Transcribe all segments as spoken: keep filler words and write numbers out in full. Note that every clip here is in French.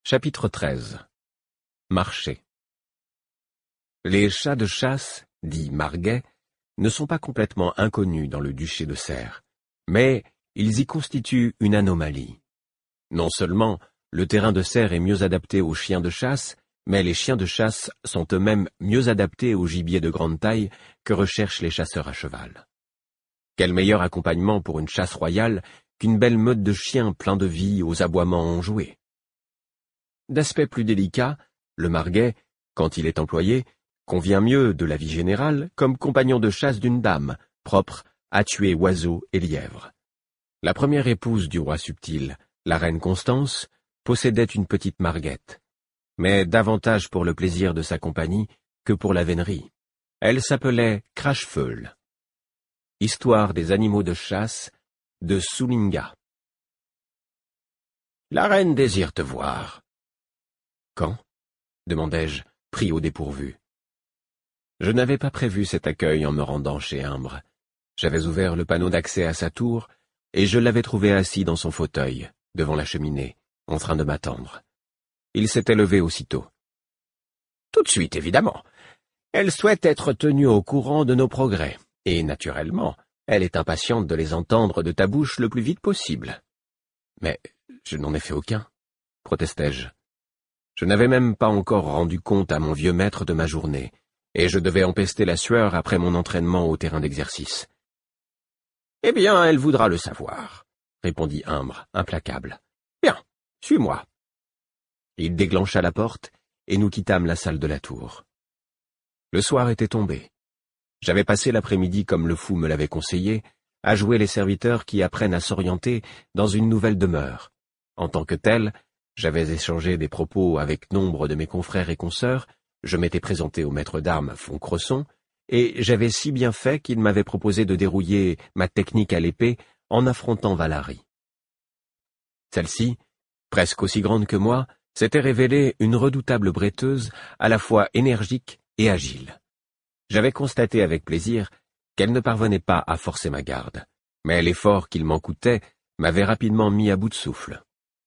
Chapitre treize. Marcher. Les chats de chasse, dits marguets, ne sont pas complètement inconnus dans le duché de Serre, mais ils y constituent une anomalie. Non seulement le terrain de Serre est mieux adapté aux chiens de chasse, mais les chiens de chasse sont eux-mêmes mieux adaptés au gibier de grande taille que recherchent les chasseurs à cheval. Quel meilleur accompagnement pour une chasse royale qu'une belle meute de chiens pleins de vie aux aboiements enjoués. D'aspect plus délicat, le marguet, quand il est employé, convient mieux de la vie générale comme compagnon de chasse d'une dame, propre à tuer oiseaux et lièvres. La première épouse du roi subtil, la reine Constance, possédait une petite marguette, mais davantage pour le plaisir de sa compagnie que pour la vénerie. Elle s'appelait Crachefeul. Histoire des animaux de chasse de Soulinga. La reine désire te voir. Quand? Demandai-je, pris au dépourvu. Je n'avais pas prévu cet accueil en me rendant chez Imbre. J'avais ouvert le panneau d'accès à sa tour, et je l'avais trouvé assis dans son fauteuil, devant la cheminée, en train de m'attendre. Il s'était levé aussitôt. Tout de suite, évidemment. Elle souhaite être tenue au courant de nos progrès, et, naturellement, elle est impatiente de les entendre de ta bouche le plus vite possible. Mais je n'en ai fait aucun, protestai-je. Je n'avais même pas encore rendu compte à mon vieux maître de ma journée, et je devais empester la sueur après mon entraînement au terrain d'exercice. « Eh bien, elle voudra le savoir, » répondit Imbre, implacable. « Bien, suis-moi. » Il déclencha la porte, et nous quittâmes la salle de la tour. Le soir était tombé. J'avais passé l'après-midi, comme le fou me l'avait conseillé, à jouer les serviteurs qui apprennent à s'orienter dans une nouvelle demeure. En tant que tel, j'avais échangé des propos avec nombre de mes confrères et consoeurs, je m'étais présenté au maître d'armes Foncresson, et j'avais si bien fait qu'il m'avait proposé de dérouiller ma technique à l'épée en affrontant Valarie. Celle-ci, presque aussi grande que moi, s'était révélée une redoutable bretteuse, à la fois énergique et agile. J'avais constaté avec plaisir qu'elle ne parvenait pas à forcer ma garde, mais l'effort qu'il m'en coûtait m'avait rapidement mis à bout de souffle.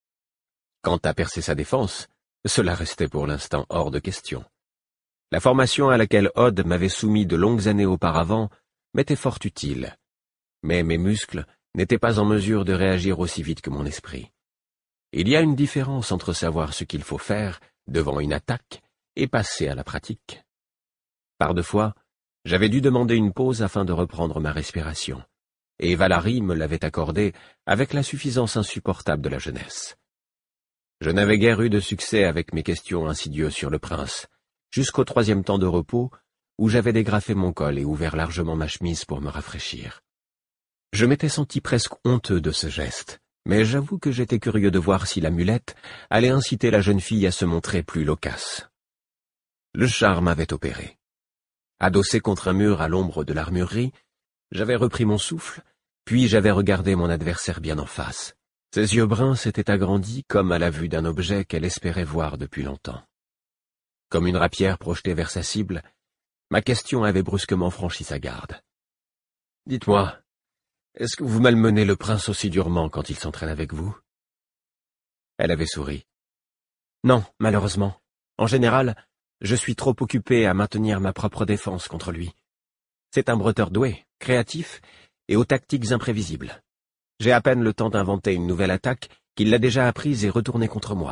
Quant à percer sa défense, cela restait pour l'instant hors de question. La formation à laquelle Odd m'avait soumis de longues années auparavant m'était fort utile, mais mes muscles n'étaient pas en mesure de réagir aussi vite que mon esprit. Il y a une différence entre savoir ce qu'il faut faire devant une attaque et passer à la pratique. Par deux fois, j'avais dû demander une pause afin de reprendre ma respiration, et Valarie me l'avait accordée avec la suffisance insupportable de la jeunesse. Je n'avais guère eu de succès avec mes questions insidieuses sur le prince, jusqu'au troisième temps de repos, où j'avais dégrafé mon col et ouvert largement ma chemise pour me rafraîchir. Je m'étais senti presque honteux de ce geste, mais j'avoue que j'étais curieux de voir si l'amulette allait inciter la jeune fille à se montrer plus loquace. Le charme avait opéré. Adossé contre un mur à l'ombre de l'armurerie, j'avais repris mon souffle, puis j'avais regardé mon adversaire bien en face. Ses yeux bruns s'étaient agrandis comme à la vue d'un objet qu'elle espérait voir depuis longtemps. Comme une rapière projetée vers sa cible, ma question avait brusquement franchi sa garde. « Dites-moi, est-ce que vous malmenez le prince aussi durement quand il s'entraîne avec vous ?» Elle avait souri. « Non, malheureusement. En général, je suis trop occupé à maintenir ma propre défense contre lui. C'est un bretteur doué, créatif et aux tactiques imprévisibles. J'ai à peine le temps d'inventer une nouvelle attaque qu'il l'a déjà apprise et retournée contre moi. »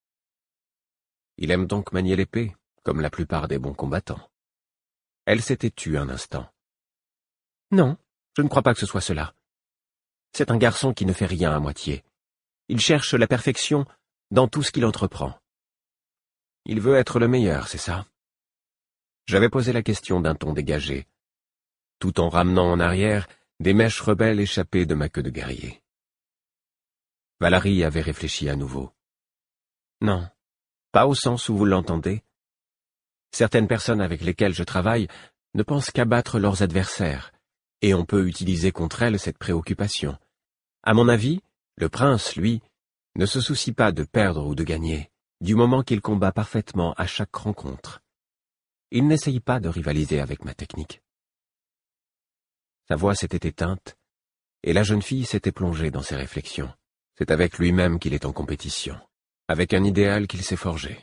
Il aime donc manier l'épée, comme la plupart des bons combattants. Elle s'était tue un instant. « Non, je ne crois pas que ce soit cela. C'est un garçon qui ne fait rien à moitié. Il cherche la perfection dans tout ce qu'il entreprend. Il veut être le meilleur, c'est ça ?» J'avais posé la question d'un ton dégagé, tout en ramenant en arrière des mèches rebelles échappées de ma queue de guerrier. Valarie avait réfléchi à nouveau. « Non, pas au sens où vous l'entendez. Certaines personnes avec lesquelles je travaille ne pensent qu'à battre leurs adversaires, et on peut utiliser contre elles cette préoccupation. À mon avis, le prince, lui, ne se soucie pas de perdre ou de gagner, du moment qu'il combat parfaitement à chaque rencontre. Il n'essaye pas de rivaliser avec ma technique. » Sa voix s'était éteinte, et la jeune fille s'était plongée dans ses réflexions. C'est avec lui-même qu'il est en compétition. avec un idéal qu'il s'est forgé.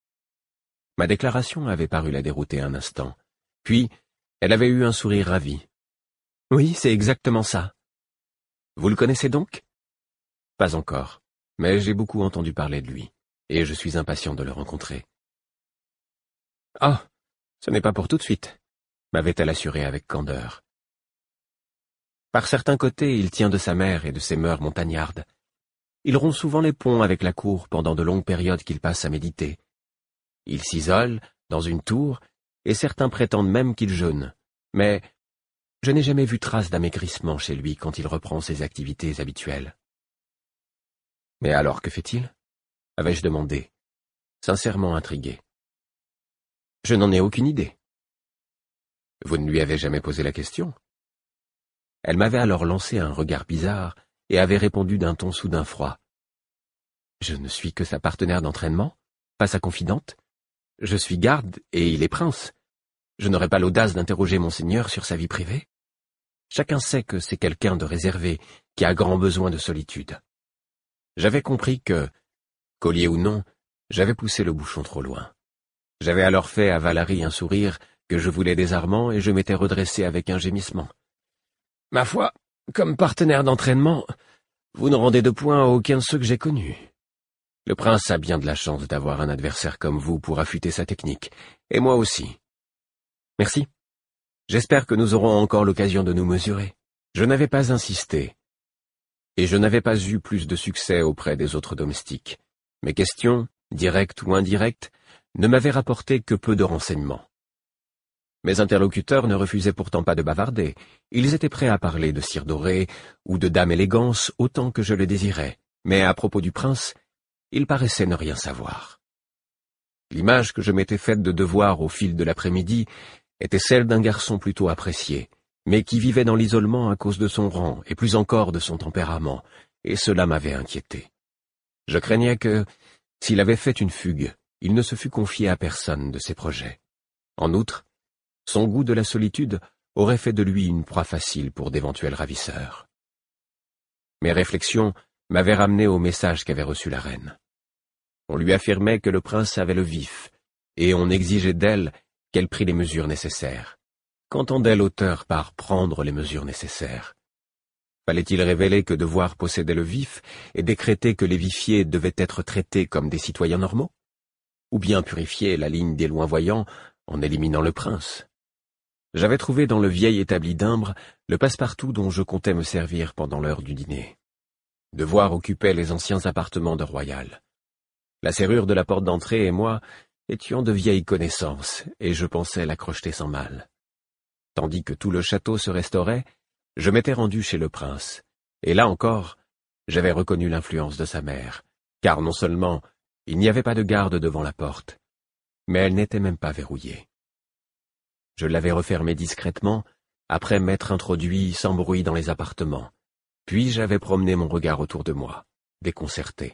Ma déclaration avait paru la dérouter un instant, puis elle avait eu un sourire ravi. « Oui, c'est exactement ça. »« Vous le connaissez donc ?»« Pas encore, mais j'ai beaucoup entendu parler de lui, et je suis impatient de le rencontrer. »« Ah, ce n'est pas pour tout de suite, » m'avait-elle assuré avec candeur. Par certains côtés, il tient de sa mère et de ses mœurs montagnardes. Il rompt souvent les ponts avec la cour pendant de longues périodes qu'il passe à méditer. Il s'isole dans une tour, et certains prétendent même qu'il jeûne. Mais je n'ai jamais vu trace d'amaigrissement chez lui quand il reprend ses activités habituelles. « Mais alors, que fait-il » avais-je demandé, sincèrement intrigué. « Je n'en ai aucune idée. » « Vous ne lui avez jamais posé la question ?» Elle m'avait alors lancé un regard bizarre et avait répondu d'un ton soudain froid. « Je ne suis que sa partenaire d'entraînement, pas sa confidente. Je suis garde et il est prince. Je n'aurais pas l'audace d'interroger monseigneur sur sa vie privée. Chacun sait que c'est quelqu'un de réservé qui a grand besoin de solitude. » J'avais compris que, collier ou non, j'avais poussé le bouchon trop loin. J'avais alors fait à Valérie un sourire que je voulais désarmant et je m'étais redressé avec un gémissement. « Ma foi, comme partenaire d'entraînement, vous ne rendez de point à aucun de ceux que j'ai connus. Le prince a bien de la chance d'avoir un adversaire comme vous pour affûter sa technique, et moi aussi. Merci. J'espère que nous aurons encore l'occasion de nous mesurer. » Je n'avais pas insisté, et je n'avais pas eu plus de succès auprès des autres domestiques. Mes questions, directes ou indirectes, ne m'avaient rapporté que peu de renseignements. Mes interlocuteurs ne refusaient pourtant pas de bavarder. Ils étaient prêts à parler de cire dorée ou de dame élégance autant que je le désirais, mais à propos du prince, ils paraissaient ne rien savoir. L'image que je m'étais faite de devoir au fil de l'après-midi était celle d'un garçon plutôt apprécié, mais qui vivait dans l'isolement à cause de son rang et plus encore de son tempérament, et cela m'avait inquiété. Je craignais que, s'il avait fait une fugue, il ne se fût confié à personne de ses projets. En outre, son goût de la solitude aurait fait de lui une proie facile pour d'éventuels ravisseurs. Mes réflexions m'avaient ramené au message qu'avait reçu la reine. On lui affirmait que le prince avait le vif, et on exigeait d'elle qu'elle prît les mesures nécessaires. Qu'entendait l'auteur par « prendre les mesures nécessaires » ? Fallait-il révéler que devoir possédait le vif et décréter que les vifiés devaient être traités comme des citoyens normaux ? Ou bien purifier la ligne des loin-voyants en éliminant le prince ? J'avais trouvé dans le vieil établi d'Imbre le passe-partout dont je comptais me servir pendant l'heure du dîner. Devoir occupait les anciens appartements de Royal. La serrure de la porte d'entrée et moi étions de vieilles connaissances, et je pensais la crocheter sans mal. Tandis que tout le château se restaurait, je m'étais rendu chez le prince, et là encore, j'avais reconnu l'influence de sa mère, car non seulement il n'y avait pas de garde devant la porte, mais elle n'était même pas verrouillée. Je l'avais refermée discrètement, après m'être introduit sans bruit dans les appartements, puis j'avais promené mon regard autour de moi, déconcerté.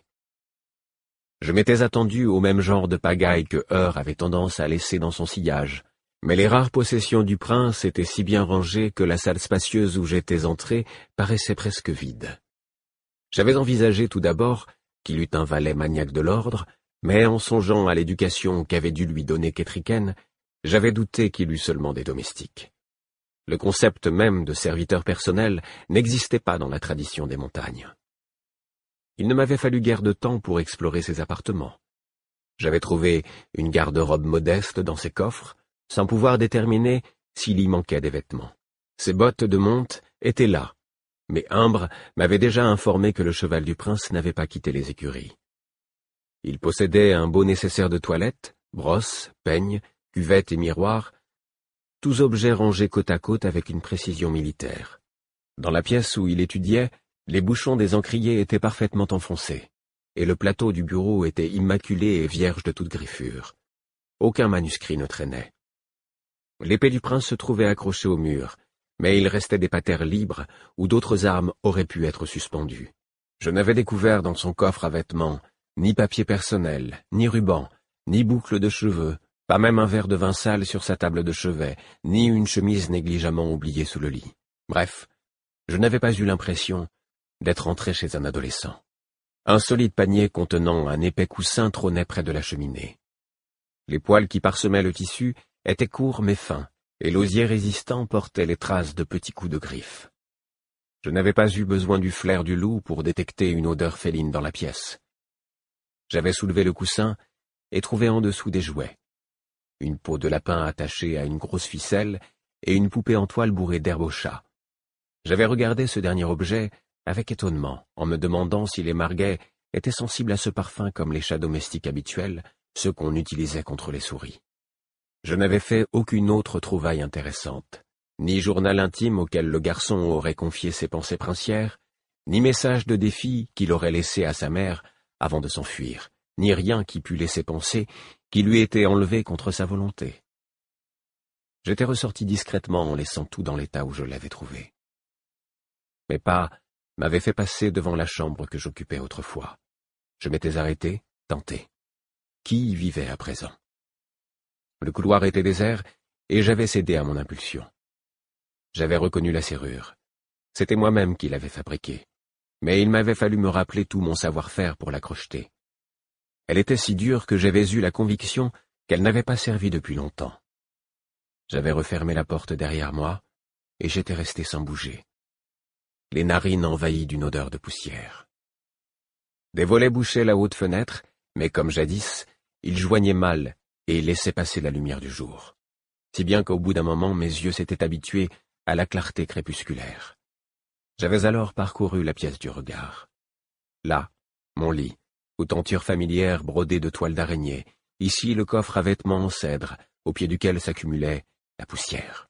Je m'étais attendu au même genre de pagaille que Heur avait tendance à laisser dans son sillage, mais les rares possessions du prince étaient si bien rangées que la salle spacieuse où j'étais entré paraissait presque vide. J'avais envisagé tout d'abord qu'il eût un valet maniaque de l'ordre, mais en songeant à l'éducation qu'avait dû lui donner Kétriken, j'avais douté qu'il eût seulement des domestiques. Le concept même de serviteur personnel n'existait pas dans la tradition des montagnes. Il ne m'avait fallu guère de temps pour explorer ses appartements. J'avais trouvé une garde-robe modeste dans ses coffres, sans pouvoir déterminer s'il y manquait des vêtements. Ses bottes de monte étaient là, mais Imbre m'avait déjà informé que le cheval du prince n'avait pas quitté les écuries. Il possédait un beau nécessaire de toilette, brosse, peigne, cuvette et miroir, tous objets rangés côte à côte avec une précision militaire. Dans la pièce où il étudiait, les bouchons des encriers étaient parfaitement enfoncés, et le plateau du bureau était immaculé et vierge de toute griffure. Aucun manuscrit ne traînait. L'épée du prince se trouvait accrochée au mur, mais il restait des patères libres où d'autres armes auraient pu être suspendues. Je n'avais découvert dans son coffre à vêtements ni papier personnel, ni ruban, ni boucle de cheveux, pas même un verre de vin sale sur sa table de chevet, ni une chemise négligemment oubliée sous le lit. Bref, je n'avais pas eu l'impression d'être entré chez un adolescent. Un solide panier contenant un épais coussin trônait près de la cheminée. Les poils qui parsemaient le tissu étaient courts mais fins, et l'osier résistant portait les traces de petits coups de griffes. Je n'avais pas eu besoin du flair du loup pour détecter une odeur féline dans la pièce. J'avais soulevé le coussin et trouvé en dessous des jouets. Une peau de lapin attachée à une grosse ficelle et une poupée en toile bourrée d'herbe au chat. J'avais regardé ce dernier objet avec étonnement, en me demandant si les marguets étaient sensibles à ce parfum comme les chats domestiques habituels, ceux qu'on utilisait contre les souris. Je n'avais fait aucune autre trouvaille intéressante, ni journal intime auquel le garçon aurait confié ses pensées princières, ni message de défi qu'il aurait laissé à sa mère avant de s'enfuir, ni rien qui pût laisser penser qu'il lui était enlevé contre sa volonté. J'étais ressorti discrètement en laissant tout dans l'état où je l'avais trouvé. Mes pas m'avaient fait passer devant la chambre que j'occupais autrefois. Je m'étais arrêté, tenté. Qui y vivait à présent? Le couloir était désert, et j'avais cédé à mon impulsion. J'avais reconnu la serrure. C'était moi-même qui l'avais fabriquée, mais il m'avait fallu me rappeler tout mon savoir-faire pour la crocheter. Elle était si dure que j'avais eu la conviction qu'elle n'avait pas servi depuis longtemps. J'avais refermé la porte derrière moi, et j'étais resté sans bouger, les narines envahies d'une odeur de poussière. Des volets bouchaient la haute fenêtre, mais comme jadis, ils joignaient mal et laissaient passer la lumière du jour, si bien qu'au bout d'un moment mes yeux s'étaient habitués à la clarté crépusculaire. J'avais alors parcouru la pièce du regard. Là, mon lit, aux tentures familières brodées de toiles d'araignée, ici le coffre à vêtements en cèdre, au pied duquel s'accumulait la poussière.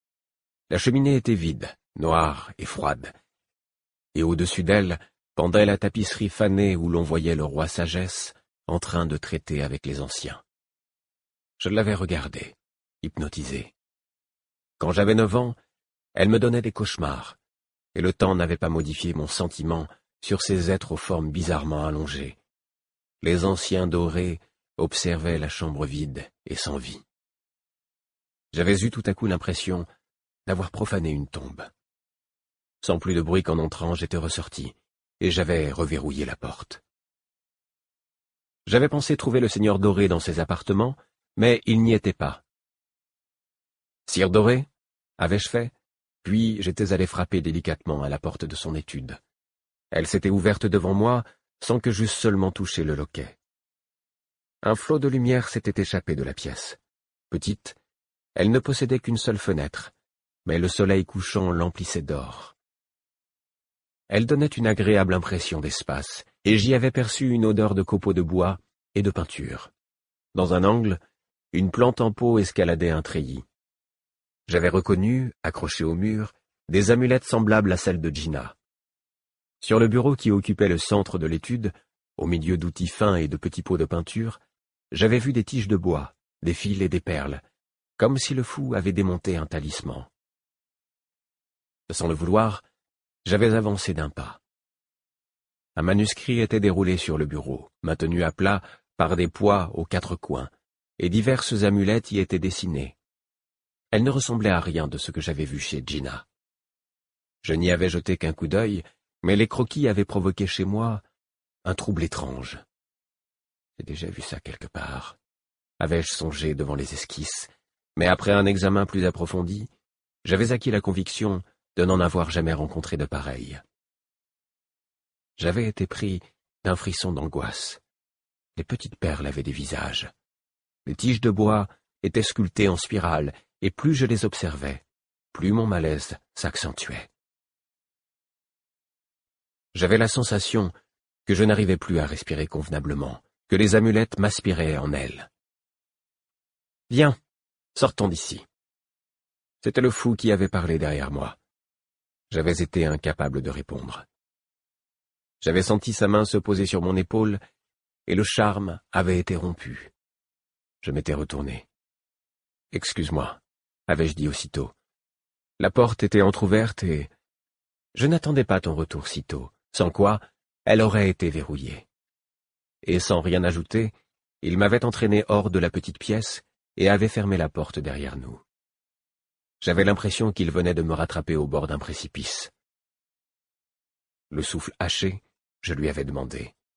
La cheminée était vide, noire et froide, et au-dessus d'elle pendait la tapisserie fanée où l'on voyait le roi Sagesse en train de traiter avec les anciens. Je l'avais regardée, hypnotisée. Quand j'avais neuf ans, elle me donnait des cauchemars, et le temps n'avait pas modifié mon sentiment sur ces êtres aux formes bizarrement allongées. Les anciens dorés observaient la chambre vide et sans vie. J'avais eu tout à coup l'impression d'avoir profané une tombe. Sans plus de bruit qu'en entrant, j'étais ressorti, et j'avais reverrouillé la porte. J'avais pensé trouver le seigneur Doré dans ses appartements, mais il n'y était pas. « Sire Doré » avais-je fait, puis j'étais allé frapper délicatement à la porte de son étude. Elle s'était ouverte devant moi, sans que j'eusse seulement touché le loquet. Un flot de lumière s'était échappé de la pièce. Petite, elle ne possédait qu'une seule fenêtre, mais le soleil couchant l'emplissait d'or. Elle donnait une agréable impression d'espace, et j'y avais perçu une odeur de copeaux de bois et de peinture. Dans un angle, une plante en pot escaladait un treillis. J'avais reconnu, accrochées au mur, des amulettes semblables à celles de Gina. Sur le bureau qui occupait le centre de l'étude, au milieu d'outils fins et de petits pots de peinture, j'avais vu des tiges de bois, des fils et des perles, comme si le fou avait démonté un talisman. Sans le vouloir, j'avais avancé d'un pas. Un manuscrit était déroulé sur le bureau, maintenu à plat par des poids aux quatre coins, et diverses amulettes y étaient dessinées. Elles ne ressemblaient à rien de ce que j'avais vu chez Gina. Je n'y avais jeté qu'un coup d'œil, mais les croquis avaient provoqué chez moi un trouble étrange. J'ai déjà vu ça quelque part, avais-je songé devant les esquisses, mais après un examen plus approfondi, j'avais acquis la conviction de n'en avoir jamais rencontré de pareil. J'avais été pris d'un frisson d'angoisse. Les petites perles avaient des visages. Les tiges de bois étaient sculptées en spirale, et plus je les observais, plus mon malaise s'accentuait. J'avais la sensation que je n'arrivais plus à respirer convenablement, que les amulettes m'aspiraient en elles. « Viens, sortons d'ici. » C'était le fou qui avait parlé derrière moi. J'avais été incapable de répondre. J'avais senti sa main se poser sur mon épaule, et le charme avait été rompu. Je m'étais retourné. « Excuse-moi » avais-je dit aussitôt. La porte était entr'ouverte et je n'attendais pas ton retour si tôt, sans quoi elle aurait été verrouillée. Et sans rien ajouter, il m'avait entraîné hors de la petite pièce et avait fermé la porte derrière nous. J'avais l'impression qu'il venait de me rattraper au bord d'un précipice. Le souffle haché, je lui avais demandé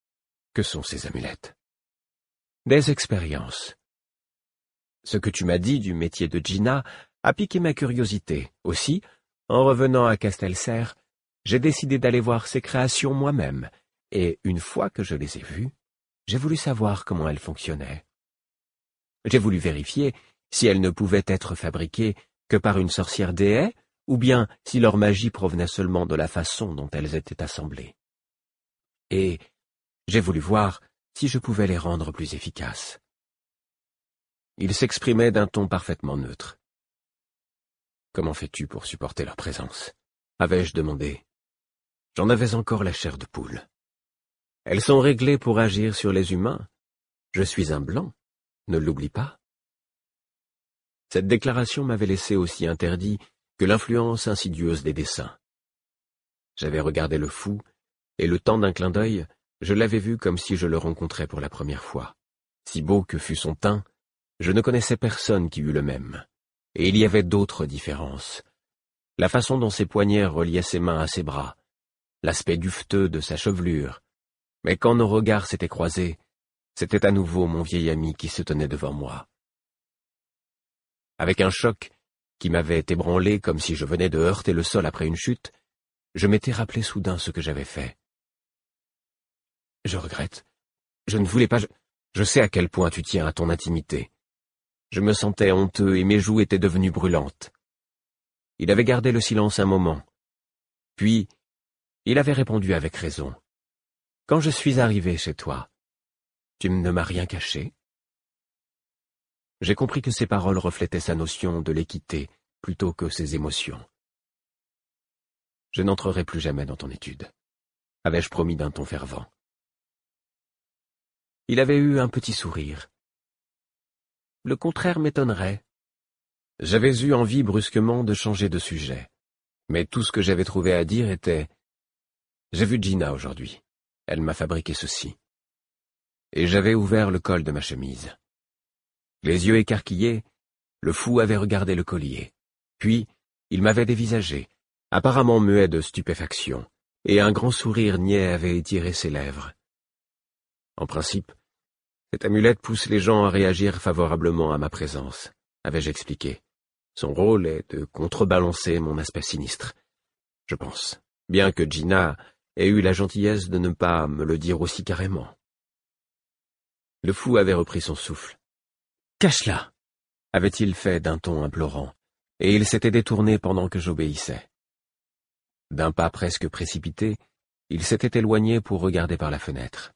Que sont ces amulettes? Des expériences. Ce que tu m'as dit du métier de Gina a piqué ma curiosité. Aussi, en revenant à Castelser, j'ai décidé d'aller voir ses créations moi-même, et une fois que je les ai vues, j'ai voulu savoir comment elles fonctionnaient. J'ai voulu vérifier si elles ne pouvaient être fabriquées que par une sorcière déesse, ou bien si leur magie provenait seulement de la façon dont elles étaient assemblées. Et j'ai voulu voir si je pouvais les rendre plus efficaces. Il s'exprimait d'un ton parfaitement neutre. « Comment fais-tu pour supporter leur présence ?» avais-je demandé. J'en avais encore la chair de poule. « Elles sont réglées pour agir sur les humains. Je suis un blanc, ne l'oublie pas. » Cette déclaration m'avait laissé aussi interdit que l'influence insidieuse des dessins. J'avais regardé le fou, et le temps d'un clin d'œil, je l'avais vu comme si je le rencontrais pour la première fois. Si beau que fût son teint, je ne connaissais personne qui eût le même, et il y avait d'autres différences. La façon dont ses poignets reliaient ses mains à ses bras, l'aspect duveteux de sa chevelure, mais quand nos regards s'étaient croisés, c'était à nouveau mon vieil ami qui se tenait devant moi. Avec un choc qui m'avait ébranlé comme si je venais de heurter le sol après une chute, je m'étais rappelé soudain ce que j'avais fait. Je regrette. Je ne voulais pas... Je, je sais à quel point tu tiens à ton intimité. Je me sentais honteux et mes joues étaient devenues brûlantes. Il avait gardé le silence un moment. Puis, il avait répondu avec raison. Quand je suis arrivé chez toi, tu ne m'as rien caché. J'ai compris que ses paroles reflétaient sa notion de l'équité plutôt que ses émotions. Je n'entrerai plus jamais dans ton étude, avais-je promis d'un ton fervent. Il avait eu un petit sourire. Le contraire m'étonnerait. J'avais eu envie brusquement de changer de sujet, mais tout ce que j'avais trouvé à dire était « J'ai vu Gina aujourd'hui. Elle m'a fabriqué ceci. » Et j'avais ouvert le col de ma chemise. Les yeux écarquillés, le fou avait regardé le collier. Puis, il m'avait dévisagé, apparemment muet de stupéfaction, et un grand sourire niais avait étiré ses lèvres. En principe, cette amulette pousse les gens à réagir favorablement à ma présence, avais-je expliqué. Son rôle est de contrebalancer mon aspect sinistre. Je pense, bien que Gina ait eu la gentillesse de ne pas me le dire aussi carrément. Le fou avait repris son souffle. « Cache-la » avait-il fait d'un ton implorant, et il s'était détourné pendant que j'obéissais. D'un pas presque précipité, il s'était éloigné pour regarder par la fenêtre.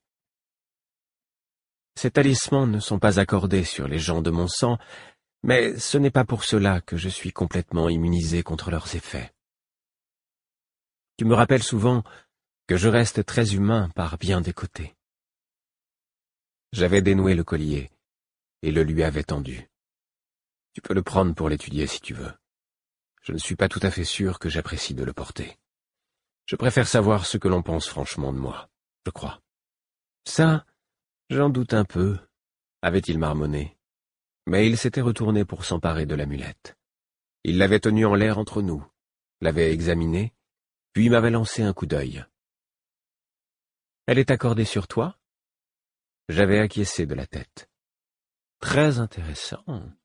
Ces talismans ne sont pas accordés sur les gens de mon sang, mais ce n'est pas pour cela que je suis complètement immunisé contre leurs effets. Tu me rappelles souvent que je reste très humain par bien des côtés. J'avais dénoué le collier et le lui avais tendu. Tu peux le prendre pour l'étudier si tu veux. Je ne suis pas tout à fait sûr que j'apprécie de le porter. Je préfère savoir ce que l'on pense franchement de moi, je crois. Ça, j'en doute un peu, avait-il marmonné. Mais il s'était retourné pour s'emparer de l'amulette. Il l'avait tenue en l'air entre nous, l'avait examinée, puis m'avait lancé un coup d'œil. « Elle est accordée sur toi ?» J'avais acquiescé de la tête. « Très intéressant. »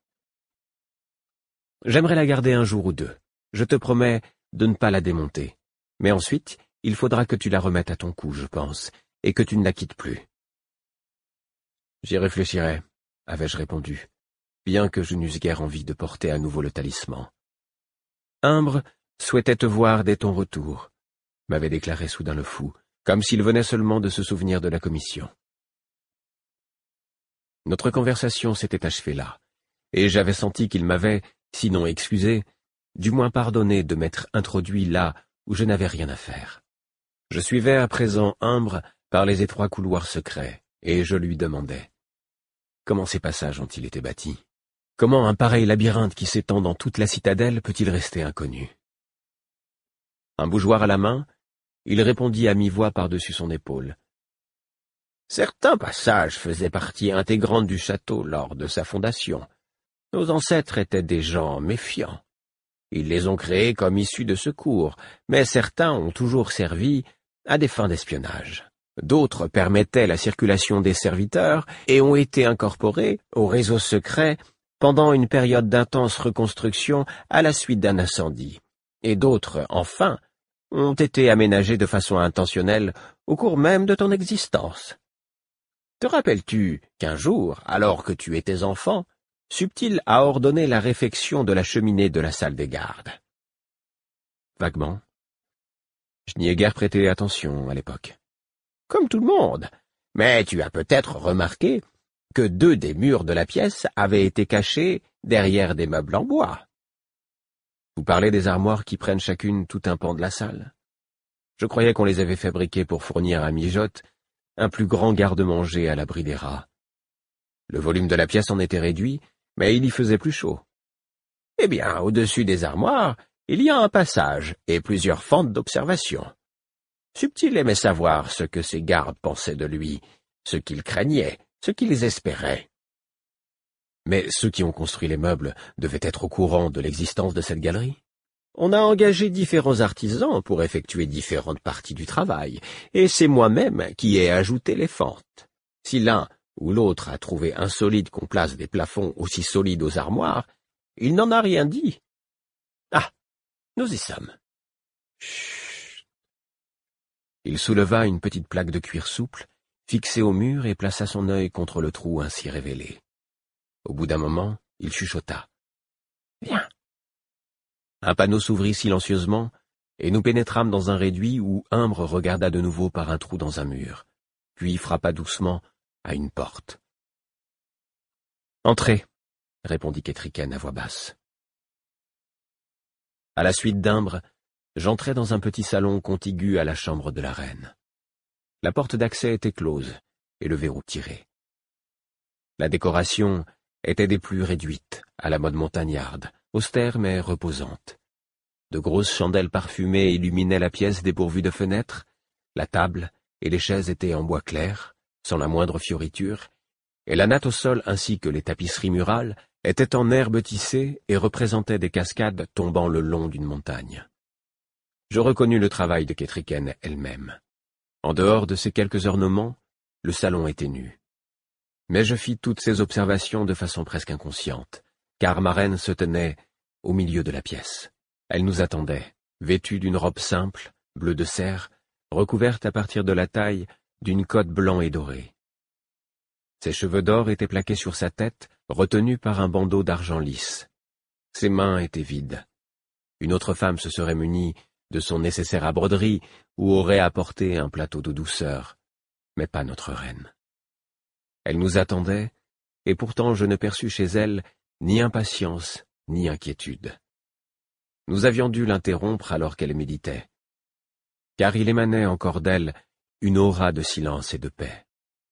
J'aimerais la garder un jour ou deux. Je te promets de ne pas la démonter. Mais ensuite, il faudra que tu la remettes à ton cou, je pense, et que tu ne la quittes plus. J'y réfléchirai, avais-je répondu, bien que je n'eusse guère envie de porter à nouveau le talisman. Imbre souhaitait te voir dès ton retour, m'avait déclaré soudain le fou, comme s'il venait seulement de se souvenir de la commission. Notre conversation s'était achevée là, et j'avais senti qu'il m'avait, sinon excusé, du moins pardonné de m'être introduit là où je n'avais rien à faire. Je suivais à présent Imbre par les étroits couloirs secrets, et je lui demandais comment ces passages ont-ils été bâtis? Comment un pareil labyrinthe qui s'étend dans toute la citadelle peut-il rester inconnu? Un bougeoir à la main, il répondit à mi-voix par-dessus son épaule. Certains passages faisaient partie intégrante du château lors de sa fondation. Nos ancêtres étaient des gens méfiants. Ils les ont créés comme issus de secours, mais certains ont toujours servi à des fins d'espionnage. D'autres permettaient la circulation des serviteurs et ont été incorporés au réseau secret pendant une période d'intense reconstruction à la suite d'un incendie. Et d'autres, enfin, ont été aménagés de façon intentionnelle au cours même de ton existence. Te rappelles-tu qu'un jour, alors que tu étais enfant, Subtil a ordonné la réfection de la cheminée de la salle des gardes? Vaguement. Je n'y ai guère prêté attention à l'époque. Comme tout le monde. Mais tu as peut-être remarqué que deux des murs de la pièce avaient été cachés derrière des meubles en bois. Vous parlez des armoires qui prennent chacune tout un pan de la salle? Je croyais qu'on les avait fabriquées pour fournir à Mijote un plus grand garde-manger à l'abri des rats. Le volume de la pièce en était réduit, mais il y faisait plus chaud. Eh bien, au-dessus des armoires, il y a un passage et plusieurs fentes d'observation. Subtil aimait savoir ce que ses gardes pensaient de lui, ce qu'ils craignaient, ce qu'ils espéraient. Mais ceux qui ont construit les meubles devaient être au courant de l'existence de cette galerie. On a engagé différents artisans pour effectuer différentes parties du travail, et c'est moi-même qui ai ajouté les fentes. Si l'un ou l'autre a trouvé insolite qu'on place des plafonds aussi solides aux armoires, il n'en a rien dit. Ah, nous y sommes. Chut. Il souleva une petite plaque de cuir souple, fixée au mur, et plaça son œil contre le trou ainsi révélé. Au bout d'un moment, il chuchota. « Viens !» Un panneau s'ouvrit silencieusement, et nous pénétrâmes dans un réduit où Imbre regarda de nouveau par un trou dans un mur, puis frappa doucement à une porte. « Entrez !» répondit Kétriken à voix basse. À la suite d'Imbre, j'entrai dans un petit salon contigu à la chambre de la reine. La porte d'accès était close et le verrou tiré. La décoration était des plus réduites, à la mode montagnarde, austère mais reposante. De grosses chandelles parfumées illuminaient la pièce dépourvue de fenêtres, la table et les chaises étaient en bois clair, sans la moindre fioriture, et la natte au sol ainsi que les tapisseries murales étaient en herbe tissée et représentaient des cascades tombant le long d'une montagne. Je reconnus le travail de Kétriken elle-même. En dehors de ces quelques ornements, le salon était nu. Mais je fis toutes ces observations de façon presque inconsciente, car ma reine se tenait au milieu de la pièce. Elle nous attendait, vêtue d'une robe simple, bleu de cerf, recouverte à partir de la taille d'une cotte blanc et dorée. Ses cheveux d'or étaient plaqués sur sa tête, retenus par un bandeau d'argent lisse. Ses mains étaient vides. Une autre femme se serait munie de son nécessaire à broderie ou aurait apporté un plateau de douceur, mais pas notre reine. Elle nous attendait, et pourtant je ne perçus chez elle ni impatience, ni inquiétude. Nous avions dû l'interrompre alors qu'elle méditait, car il émanait encore d'elle une aura de silence et de paix.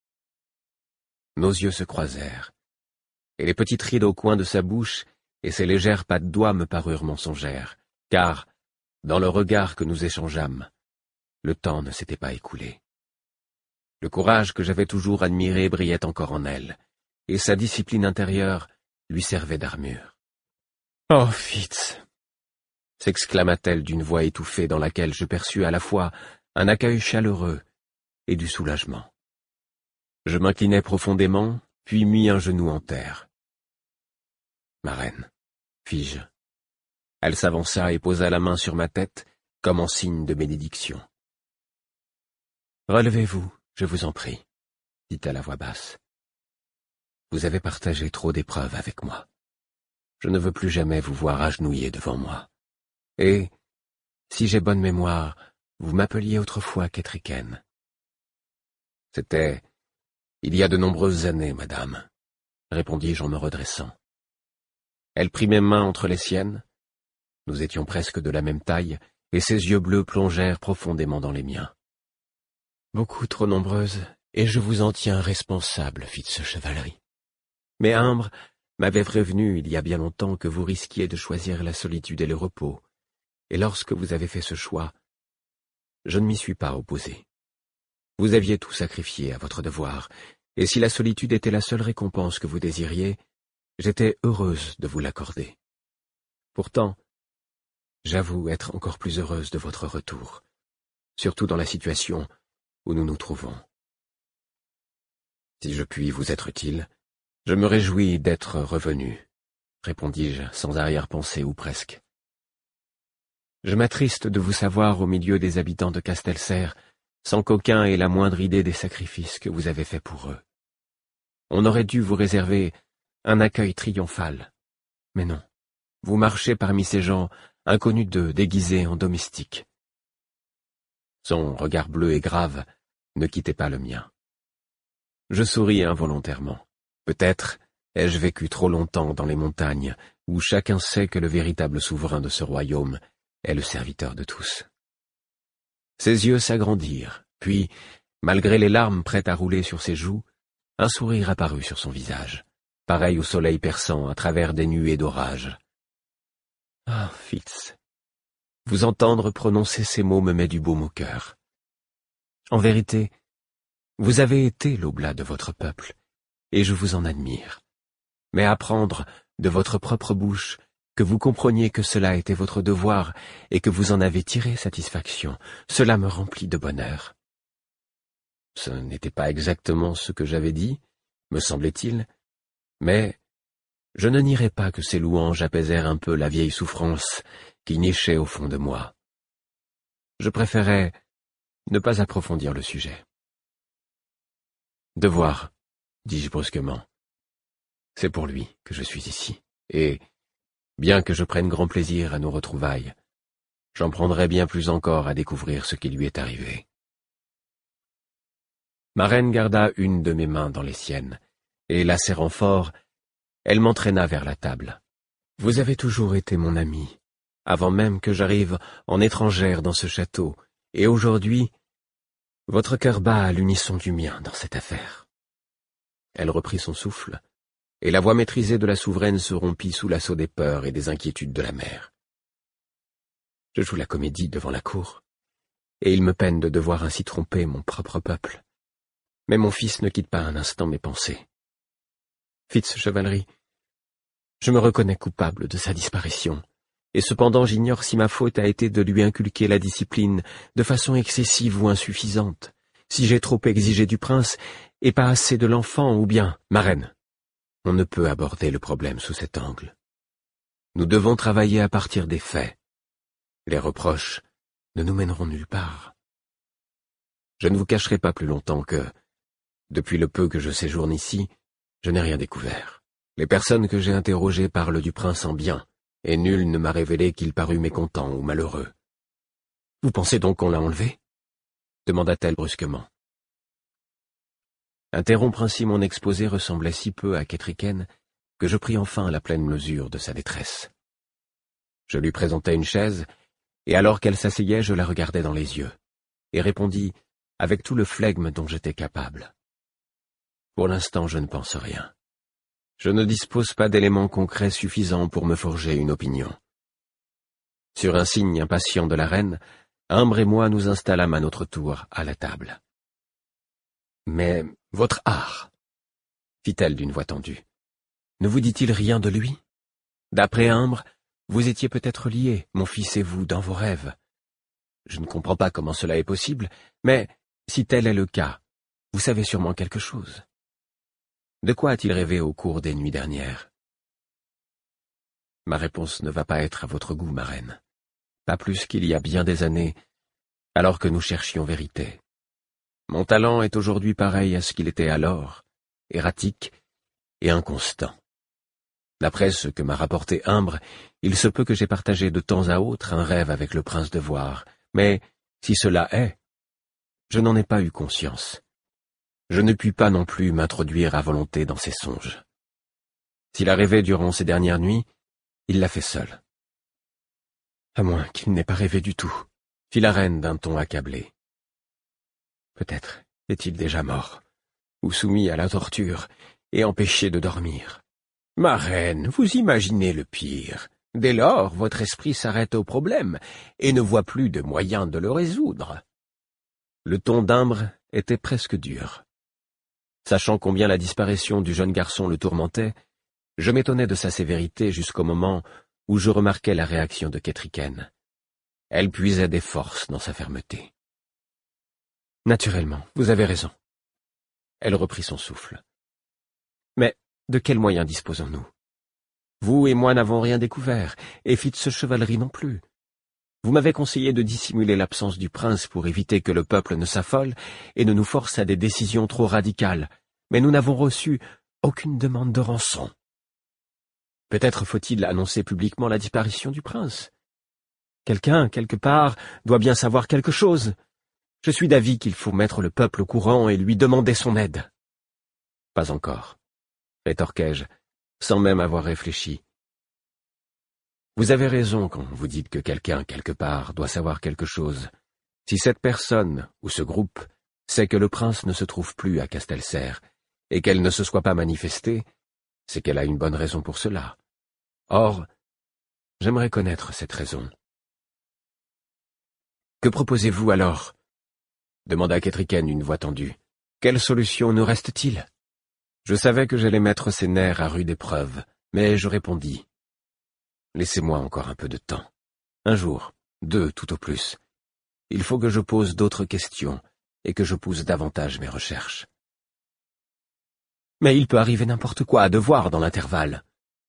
Nos yeux se croisèrent, et les petites rides au coin de sa bouche et ses légères pas de doigts me parurent mensongères, car, dans le regard que nous échangeâmes, le temps ne s'était pas écoulé. Le courage que j'avais toujours admiré brillait encore en elle, et sa discipline intérieure lui servait d'armure. « Oh, Fitz !» s'exclama-t-elle d'une voix étouffée dans laquelle je perçus à la fois un accueil chaleureux et du soulagement. Je m'inclinai profondément, puis mis un genou en terre. « Ma reine, fis-je. » Elle s'avança et posa la main sur ma tête, comme en signe de bénédiction. « Relevez-vous, je vous en prie, » dit-elle à voix basse. « Vous avez partagé trop d'épreuves avec moi. Je ne veux plus jamais vous voir agenouillé devant moi. Et, si j'ai bonne mémoire, vous m'appeliez autrefois Kétriken. » « C'était il y a de nombreuses années, madame, » répondis-je en me redressant. Elle prit mes mains entre les siennes. Nous étions presque de la même taille, et ses yeux bleus plongèrent profondément dans les miens. « Beaucoup trop nombreuses, et je vous en tiens responsable, Fitz Chevalerie. Mais Imbre m'avait prévenu il y a bien longtemps que vous risquiez de choisir la solitude et le repos, et lorsque vous avez fait ce choix, je ne m'y suis pas opposé. Vous aviez tout sacrifié à votre devoir, et si la solitude était la seule récompense que vous désiriez, j'étais heureuse de vous l'accorder. Pourtant, j'avoue être encore plus heureuse de votre retour, surtout dans la situation où nous nous trouvons. Si je puis vous être utile, je me réjouis d'être revenu, répondis-je sans arrière-pensée ou presque. Je m'attriste de vous savoir au milieu des habitants de Castelserre, sans qu'aucun ait la moindre idée des sacrifices que vous avez faits pour eux. On aurait dû vous réserver un accueil triomphal. Mais non, vous marchez parmi ces gens inconnus d'eux, déguisés en domestiques. Son regard bleu et grave ne quittait pas le mien. Je souris involontairement. Peut-être ai-je vécu trop longtemps dans les montagnes, où chacun sait que le véritable souverain de ce royaume est le serviteur de tous. Ses yeux s'agrandirent, puis, malgré les larmes prêtes à rouler sur ses joues, un sourire apparut sur son visage, pareil au soleil perçant à travers des nuées d'orage. « Ah, Fitz, vous entendre prononcer ces mots me met du baume au cœur. En vérité, vous avez été l'oblat de votre peuple, et je vous en admire. Mais apprendre de votre propre bouche que vous compreniez que cela était votre devoir et que vous en avez tiré satisfaction, cela me remplit de bonheur. » Ce n'était pas exactement ce que j'avais dit, me semblait-il, mais je ne nierai pas que ces louanges apaisèrent un peu la vieille souffrance qui nichait au fond de moi. Je préférais ne pas approfondir le sujet. « Devoir, dis-je brusquement. C'est pour lui que je suis ici, et, bien que je prenne grand plaisir à nos retrouvailles, j'en prendrai bien plus encore à découvrir ce qui lui est arrivé. » Ma reine garda une de mes mains dans les siennes, et la serrant fort, elle m'entraîna vers la table. « Vous avez toujours été mon ami, avant même que j'arrive en étrangère dans ce château, et aujourd'hui, votre cœur bat à l'unisson du mien dans cette affaire. » Elle reprit son souffle, et la voix maîtrisée de la souveraine se rompit sous l'assaut des peurs et des inquiétudes de la mère. Je joue la comédie devant la cour, et il me peine de devoir ainsi tromper mon propre peuple. Mais mon fils ne quitte pas un instant mes pensées. Fitz Chevalerie, je me reconnais coupable de sa disparition, et cependant j'ignore si ma faute a été de lui inculquer la discipline de façon excessive ou insuffisante, si j'ai trop exigé du prince et pas assez de l'enfant, ou bien, ma reine, on ne peut aborder le problème sous cet angle. Nous devons travailler à partir des faits. Les reproches ne nous mèneront nulle part. Je ne vous cacherai pas plus longtemps que, depuis le peu que je séjourne ici, je n'ai rien découvert. Les personnes que j'ai interrogées parlent du prince en bien, et nul ne m'a révélé qu'il parut mécontent ou malheureux. « Vous pensez donc qu'on l'a enlevé ?» demanda-t-elle brusquement. Interrompre ainsi mon exposé ressemblait si peu à Kettricken que je pris enfin la pleine mesure de sa détresse. Je lui présentai une chaise, et alors qu'elle s'asseyait, je la regardai dans les yeux, et répondis avec tout le flegme dont j'étais capable. Pour l'instant, je ne pense rien. Je ne dispose pas d'éléments concrets suffisants pour me forger une opinion. Sur un signe impatient de la reine, Humbre et moi nous installâmes à notre tour à la table. « Mais votre art, fit-elle d'une voix tendue, ne vous dit-il rien de lui? D'après Humbre, vous étiez peut-être liés, mon fils et vous, dans vos rêves. Je ne comprends pas comment cela est possible, mais si tel est le cas, vous savez sûrement quelque chose. De quoi a-t-il rêvé au cours des nuits dernières? Ma réponse ne va pas être à votre goût, ma reine. Pas plus qu'il y a bien des années, alors que nous cherchions vérité. Mon talent est aujourd'hui pareil à ce qu'il était alors, erratique et inconstant. D'après ce que m'a rapporté Humbre, il se peut que j'ai partagé de temps à autre un rêve avec le prince de Voire, mais si cela est, je n'en ai pas eu conscience. Je ne puis pas non plus m'introduire à volonté dans ses songes. S'il a rêvé durant ces dernières nuits, il l'a fait seul. À moins qu'il n'ait pas rêvé du tout, fit la reine d'un ton accablé. Peut-être est-il déjà mort, ou soumis à la torture, et empêché de dormir. Ma reine, vous imaginez le pire. Dès lors, votre esprit s'arrête au problème, et ne voit plus de moyen de le résoudre. Le ton d'Humbre était presque dur. Sachant combien la disparition du jeune garçon le tourmentait, je m'étonnais de sa sévérité jusqu'au moment où je remarquai la réaction de Kettricken. Elle puisait des forces dans sa fermeté. Naturellement, vous avez raison. Elle reprit son souffle. Mais de quels moyens disposons-nous? Vous et moi n'avons rien découvert, et Fitz-Chevalerie non plus. Vous m'avez conseillé de dissimuler l'absence du prince pour éviter que le peuple ne s'affole et ne nous force à des décisions trop radicales, mais nous n'avons reçu aucune demande de rançon. Peut-être faut-il annoncer publiquement la disparition du prince. Quelqu'un, quelque part, doit bien savoir quelque chose. Je suis d'avis qu'il faut mettre le peuple au courant et lui demander son aide. Pas encore, rétorquai-je, sans même avoir réfléchi. Vous avez raison quand vous dites que quelqu'un, quelque part, doit savoir quelque chose. Si cette personne, ou ce groupe, sait que le prince ne se trouve plus à Castelserre, et qu'elle ne se soit pas manifestée, c'est qu'elle a une bonne raison pour cela. Or, j'aimerais connaître cette raison. « Que proposez-vous alors ?» demanda Kettricken d'une voix tendue. « Quelle solution nous reste-t-il » Je savais que j'allais mettre ses nerfs à rude épreuve, mais je répondis. Laissez-moi encore un peu de temps. Un jour, deux tout au plus. Il faut que je pose d'autres questions et que je pousse davantage mes recherches. Mais il peut arriver n'importe quoi à devoir dans l'intervalle.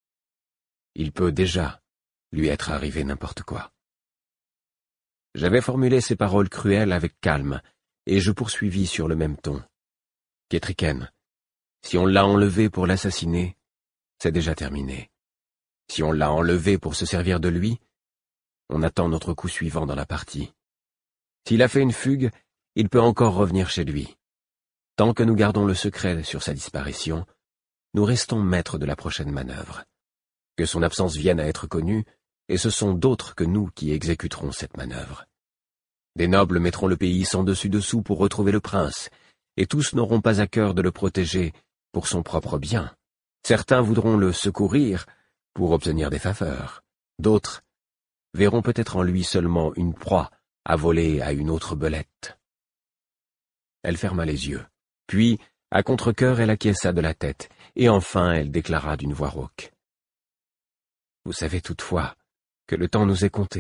Il peut déjà lui être arrivé n'importe quoi. J'avais formulé ces paroles cruelles avec calme, et je poursuivis sur le même ton. Kettricken, si on l'a enlevé pour l'assassiner, c'est déjà terminé. Si on l'a enlevé pour se servir de lui, on attend notre coup suivant dans la partie. S'il a fait une fugue, il peut encore revenir chez lui. Tant que nous gardons le secret sur sa disparition, nous restons maîtres de la prochaine manœuvre. Que son absence vienne à être connue, et ce sont d'autres que nous qui exécuterons cette manœuvre. Des nobles mettront le pays sans dessus-dessous pour retrouver le prince, et tous n'auront pas à cœur de le protéger pour son propre bien. Certains voudront le secourir pour obtenir des faveurs. D'autres verront peut-être en lui seulement une proie à voler à une autre belette. Elle ferma les yeux, puis, à contre-cœur, elle acquiesça de la tête, et enfin elle déclara d'une voix rauque. « Vous savez toutefois que le temps nous est compté. »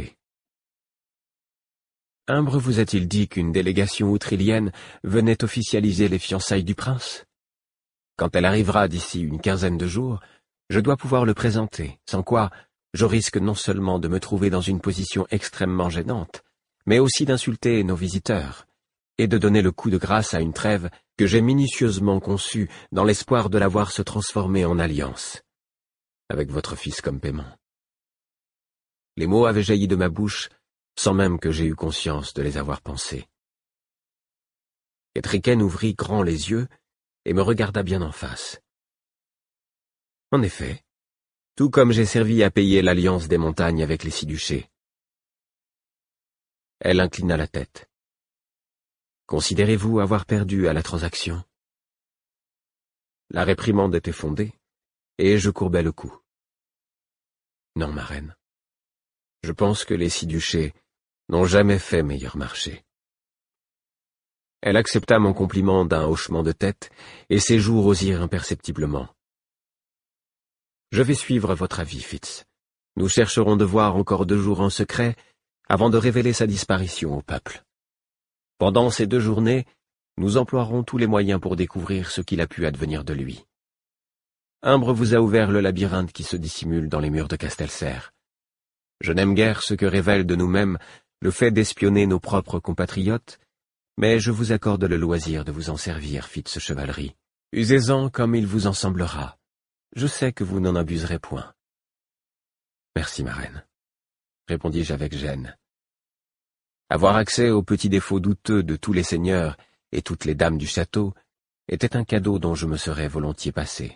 Imbre vous a-t-il dit qu'une délégation outrilienne venait officialiser les fiançailles du prince? Quand elle arrivera d'ici une quinzaine de jours, je dois pouvoir le présenter, sans quoi je risque non seulement de me trouver dans une position extrêmement gênante, mais aussi d'insulter nos visiteurs, et de donner le coup de grâce à une trêve que j'ai minutieusement conçue dans l'espoir de la voir se transformer en alliance, avec votre fils comme paiement. Les mots avaient jailli de ma bouche, sans même que j'aie eu conscience de les avoir pensés. Kettricken ouvrit grand les yeux et me regarda bien en face. En effet, tout comme j'ai servi à payer l'alliance des montagnes avec les six duchés. Elle inclina la tête. Considérez-vous avoir perdu à la transaction? La réprimande était fondée, et je courbai le cou. Non, ma reine. Je pense que les six duchés n'ont jamais fait meilleur marché. Elle accepta mon compliment d'un hochement de tête, et ses joues rosirent imperceptiblement. Je vais suivre votre avis, Fitz. Nous chercherons de voir encore deux jours en secret avant de révéler sa disparition au peuple. Pendant ces deux journées, nous emploierons tous les moyens pour découvrir ce qu'il a pu advenir de lui. Imbre vous a ouvert le labyrinthe qui se dissimule dans les murs de Castelserre. Je n'aime guère ce que révèle de nous-mêmes le fait d'espionner nos propres compatriotes, mais je vous accorde le loisir de vous en servir, Fitz-Chevalerie. Usez-en comme il vous en semblera. Je sais que vous n'en abuserez point. Merci, ma reine, répondis-je avec gêne. Avoir accès aux petits défauts douteux de tous les seigneurs et toutes les dames du château était un cadeau dont je me serais volontiers passé.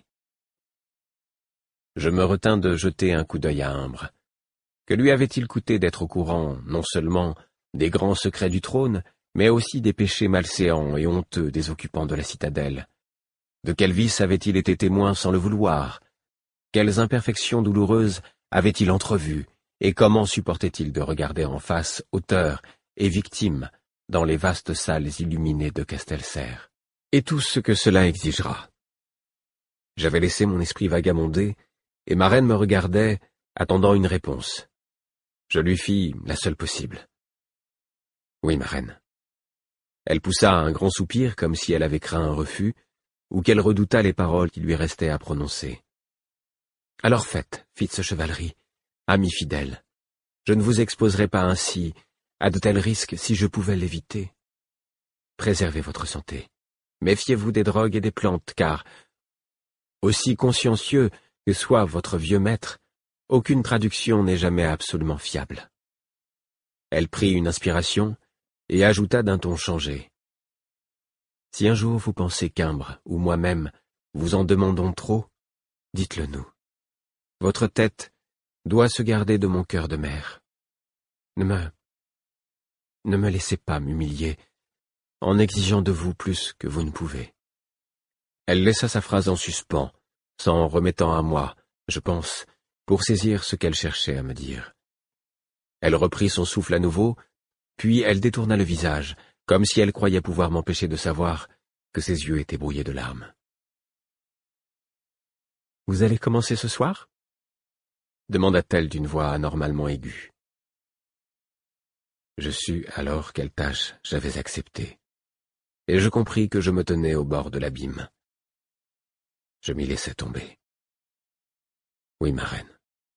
Je me retins de jeter un coup d'œil à Imbre. Que lui avait-il coûté d'être au courant, non seulement des grands secrets du trône, mais aussi des péchés malséants et honteux des occupants de la citadelle? De quels vices avait-il été témoin sans le vouloir? Quelles imperfections douloureuses avait-il entrevues, et comment supportait-il de regarder en face auteur et victime dans les vastes salles illuminées de Castelserre? Et tout ce que cela exigera. J'avais laissé mon esprit vagabonder, et ma reine me regardait, attendant une réponse. Je lui fis la seule possible. Oui, ma reine. Elle poussa un grand soupir comme si elle avait craint un refus, ou qu'elle redouta les paroles qui lui restaient à prononcer. « Alors faites, Fitz Chevalerie, ami fidèle. Je ne vous exposerai pas ainsi à de tels risques si je pouvais l'éviter. Préservez votre santé. Méfiez-vous des drogues et des plantes, car, aussi consciencieux que soit votre vieux maître, aucune traduction n'est jamais absolument fiable. » Elle prit une inspiration et ajouta d'un ton changé. « Si un jour vous pensez qu'Imbre ou moi-même vous en demandons trop, dites-le nous. Votre tête doit se garder de mon cœur de mère. Ne me... ne me laissez pas m'humilier en exigeant de vous plus que vous ne pouvez. » Elle laissa sa phrase en suspens, s'en remettant à moi, je pense, pour saisir ce qu'elle cherchait à me dire. Elle reprit son souffle à nouveau, puis elle détourna le visage, comme si elle croyait pouvoir m'empêcher de savoir que ses yeux étaient brouillés de larmes. « Vous allez commencer ce soir ?» demanda-t-elle d'une voix anormalement aiguë. Je sus alors quelle tâche j'avais acceptée, et je compris que je me tenais au bord de l'abîme. Je m'y laissai tomber. Oui, ma reine.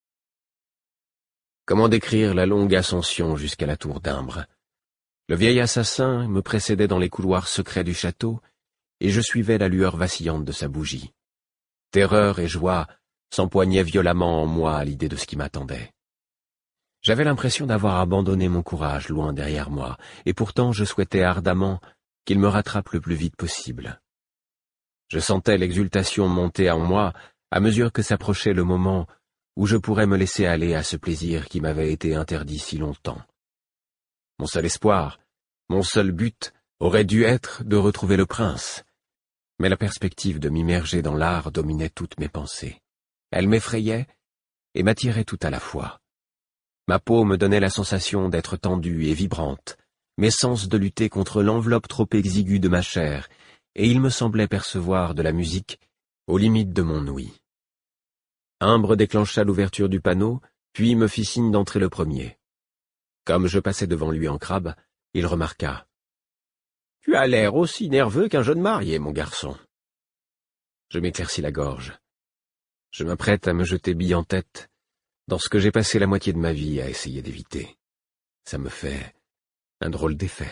Comment décrire la longue ascension jusqu'à la tour d'Imbre? Le vieil assassin me précédait dans les couloirs secrets du château, et je suivais la lueur vacillante de sa bougie. Terreur et joie s'empoignaient violemment en moi à l'idée de ce qui m'attendait. J'avais l'impression d'avoir abandonné mon courage loin derrière moi, et pourtant je souhaitais ardemment qu'il me rattrape le plus vite possible. Je sentais l'exultation monter en moi à mesure que s'approchait le moment où je pourrais me laisser aller à ce plaisir qui m'avait été interdit si longtemps. Mon seul espoir, mon seul but aurait dû être de retrouver le prince, mais la perspective de m'immerger dans l'art dominait toutes mes pensées. Elle m'effrayait et m'attirait tout à la fois. Ma peau me donnait la sensation d'être tendue et vibrante, mes sens de lutter contre l'enveloppe trop exiguë de ma chair, et il me semblait percevoir de la musique aux limites de mon ouïe. Imbre déclencha l'ouverture du panneau, puis me fit signe d'entrer le premier. Comme je passais devant lui en crabe, il remarqua. « Tu as l'air aussi nerveux qu'un jeune marié, mon garçon. » Je m'éclaircis la gorge. Je m'apprête à me jeter bille en tête dans ce que j'ai passé la moitié de ma vie à essayer d'éviter. Ça me fait un drôle d'effet.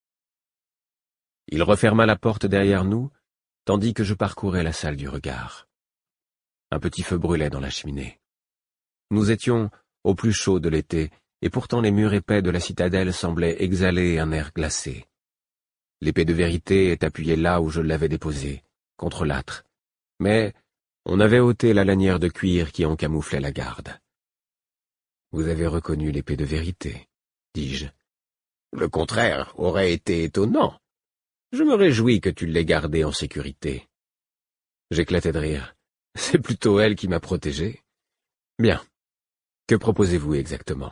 Il referma la porte derrière nous, tandis que je parcourais la salle du regard. Un petit feu brûlait dans la cheminée. Nous étions au plus chaud de l'été, et pourtant les murs épais de la citadelle semblaient exhaler un air glacé. L'épée de vérité est appuyée là où je l'avais déposée, contre l'âtre, mais on avait ôté la lanière de cuir qui en camouflait la garde. « Vous avez reconnu l'épée de vérité, » dis-je. « Le contraire aurait été étonnant. Je me réjouis que tu l'aies gardée en sécurité. » J'éclatai de rire. « C'est plutôt elle qui m'a protégé. » « Bien. Que proposez-vous exactement ? » ?»«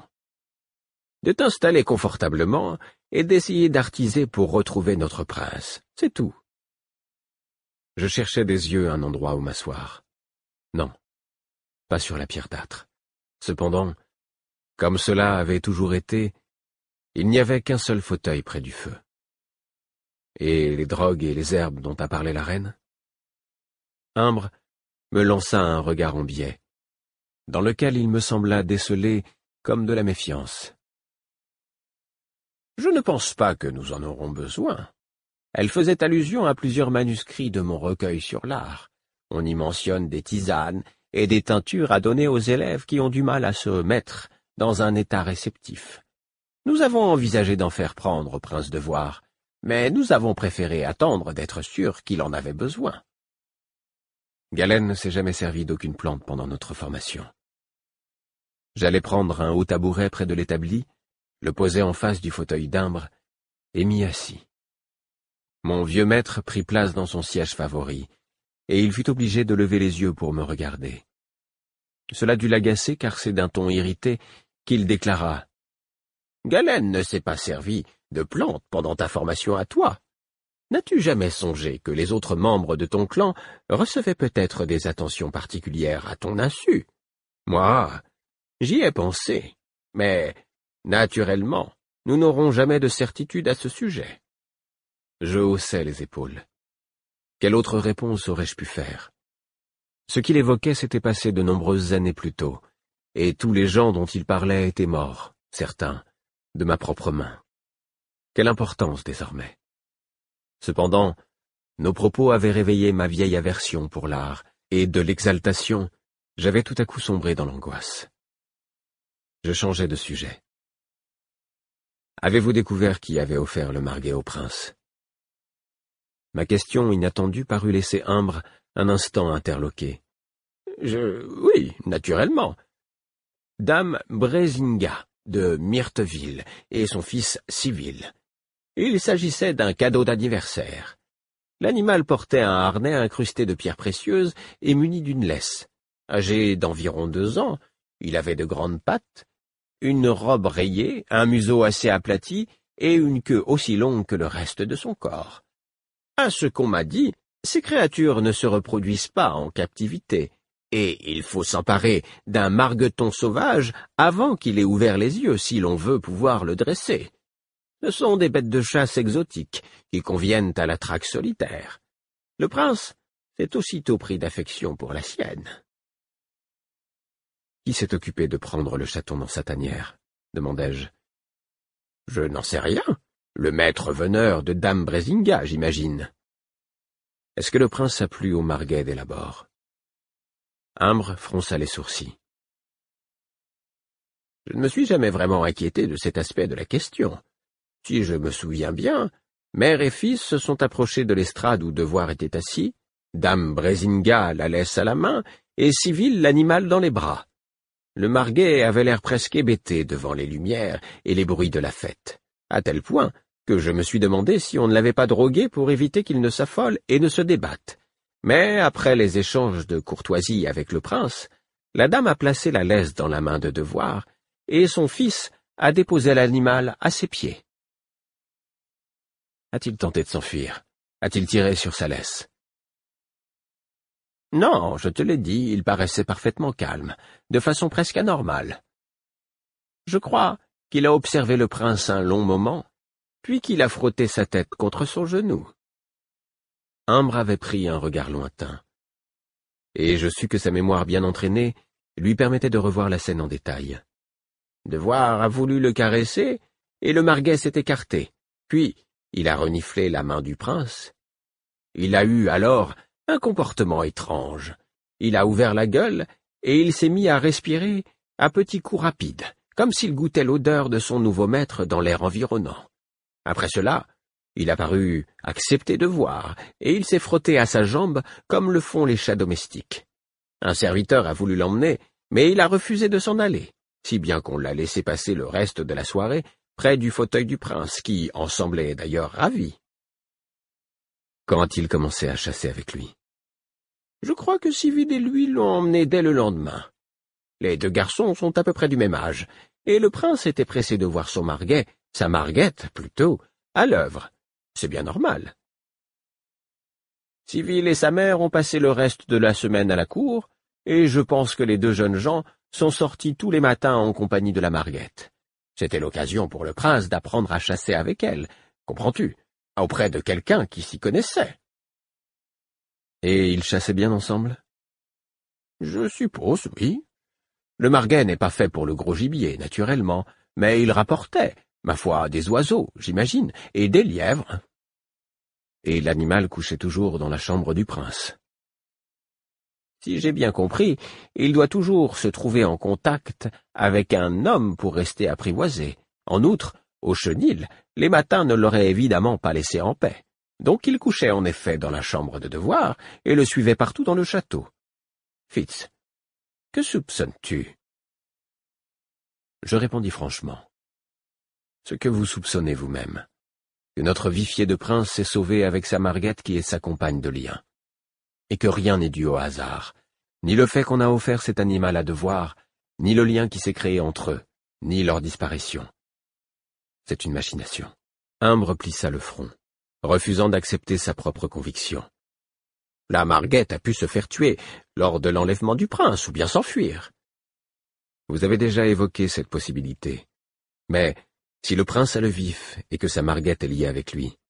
De t'installer confortablement et d'essayer d'artiser pour retrouver notre prince. C'est tout. » Je cherchais des yeux un endroit où m'asseoir. Non, pas sur la pierre d'âtre. Cependant, comme cela avait toujours été, il n'y avait qu'un seul fauteuil près du feu. Et les drogues et les herbes dont a parlé la reine ? Imbre me lança un regard en biais, dans lequel il me sembla déceler comme de la méfiance. « Je ne pense pas que nous en aurons besoin. » Elle faisait allusion à plusieurs manuscrits de mon recueil sur l'art. On y mentionne des tisanes et des teintures à donner aux élèves qui ont du mal à se mettre dans un état réceptif. Nous avons envisagé d'en faire prendre au prince de voir, mais nous avons préféré attendre d'être sûrs qu'il en avait besoin. Galen ne s'est jamais servi d'aucune plante pendant notre formation. J'allais prendre un haut tabouret près de l'établi, le poser en face du fauteuil d'Imbre, et m'y assis. Mon vieux maître prit place dans son siège favori, et il fut obligé de lever les yeux pour me regarder. Cela dut l'agacer car c'est d'un ton irrité qu'il déclara « Galen ne s'est pas servi de plantes pendant ta formation à toi. N'as-tu jamais songé que les autres membres de ton clan recevaient peut-être des attentions particulières à ton insu? Moi, j'y ai pensé, mais, naturellement, nous n'aurons jamais de certitude à ce sujet. » Je haussai les épaules. Quelle autre réponse aurais-je pu faire? Ce qu'il évoquait s'était passé de nombreuses années plus tôt, et tous les gens dont il parlait étaient morts, certains, de ma propre main. Quelle importance désormais? Cependant, nos propos avaient réveillé ma vieille aversion pour l'art, et de l'exaltation, j'avais tout à coup sombré dans l'angoisse. Je changeai de sujet. Avez-vous découvert qui avait offert le marguet au prince? Ma question inattendue parut laisser Imbre un instant interloqué. Je... oui, naturellement. Dame Brésinga, de Myrteville, et son fils Civil. Il s'agissait d'un cadeau d'anniversaire. L'animal portait un harnais incrusté de pierres précieuses et muni d'une laisse. Âgé d'environ deux ans, il avait de grandes pattes, une robe rayée, un museau assez aplati et une queue aussi longue que le reste de son corps. À ce qu'on m'a dit, ces créatures ne se reproduisent pas en captivité, et il faut s'emparer d'un margueton sauvage avant qu'il ait ouvert les yeux si l'on veut pouvoir le dresser. Ce sont des bêtes de chasse exotiques qui conviennent à la traque solitaire. Le prince s'est aussitôt pris d'affection pour la sienne. « Qui s'est occupé de prendre le chaton dans sa tanière ?» demandai-je. « Je n'en sais rien. Le maître veneur de Dame Brésinga, j'imagine. » « Est-ce que le prince a plu au marguet dès l'abord ?» Imbre fronça les sourcils. « Je ne me suis jamais vraiment inquiété de cet aspect de la question. Si je me souviens bien, mère et fils se sont approchés de l'estrade où Devoir était assis, Dame Brésinga la laisse à la main, et Civil l'animal dans les bras. Le marguet avait l'air presque hébété devant les lumières et les bruits de la fête, à tel point que je me suis demandé si on ne l'avait pas drogué pour éviter qu'il ne s'affole et ne se débatte. Mais après les échanges de courtoisie avec le prince, la dame a placé la laisse dans la main de Devoir, et son fils a déposé l'animal à ses pieds. A-t-il tenté de s'enfuir? A-t-il tiré sur sa laisse? Non, je te l'ai dit, il paraissait parfaitement calme, de façon presque anormale. Je crois qu'il a observé le prince un long moment, puis qu'il a frotté sa tête contre son genou. Imbre avait pris un regard lointain, et je sus que sa mémoire bien entraînée lui permettait de revoir la scène en détail. Devoir a voulu le caresser, et le marguet s'est écarté, puis il a reniflé la main du prince. Il a eu alors un comportement étrange. Il a ouvert la gueule, et il s'est mis à respirer à petits coups rapides, comme s'il goûtait l'odeur de son nouveau maître dans l'air environnant. Après cela, il a paru accepter Devoir, et il s'est frotté à sa jambe comme le font les chats domestiques. Un serviteur a voulu l'emmener, mais il a refusé de s'en aller, si bien qu'on l'a laissé passer le reste de la soirée près du fauteuil du prince, qui en semblait d'ailleurs ravi. Quand a-t-il commencé à chasser avec lui? Je crois que Civil et lui l'ont emmené dès le lendemain. Les deux garçons sont à peu près du même âge, et le prince était pressé de voir son marguet, sa marguette, plutôt, à l'œuvre. C'est bien normal. Civil et sa mère ont passé le reste de la semaine à la cour, et je pense que les deux jeunes gens sont sortis tous les matins en compagnie de la marguette. C'était l'occasion pour le prince d'apprendre à chasser avec elle, comprends-tu, auprès de quelqu'un qui s'y connaissait. Et ils chassaient bien ensemble? Je suppose, oui. Le marguet n'est pas fait pour le gros gibier, naturellement, mais il rapportait, ma foi, des oiseaux, j'imagine, et des lièvres. Et l'animal couchait toujours dans la chambre du prince. Si j'ai bien compris, il doit toujours se trouver en contact avec un homme pour rester apprivoisé. En outre, au chenil, les matins ne l'auraient évidemment pas laissé en paix. Donc il couchait en effet dans la chambre de Devoir et le suivait partout dans le château. Fitz, que soupçonnes-tu? Je répondis franchement. Ce que vous soupçonnez vous-même, que notre vifier de prince s'est sauvé avec sa marguette qui est sa compagne de lien, et que rien n'est dû au hasard, ni le fait qu'on a offert cet animal à Devoir, ni le lien qui s'est créé entre eux, ni leur disparition. C'est une machination. Imbre plissa le front, refusant d'accepter sa propre conviction. La marguette a pu se faire tuer lors de l'enlèvement du prince, ou bien s'enfuir. Vous avez déjà évoqué cette possibilité, mais si le prince a le vif et que sa marguette est liée avec lui,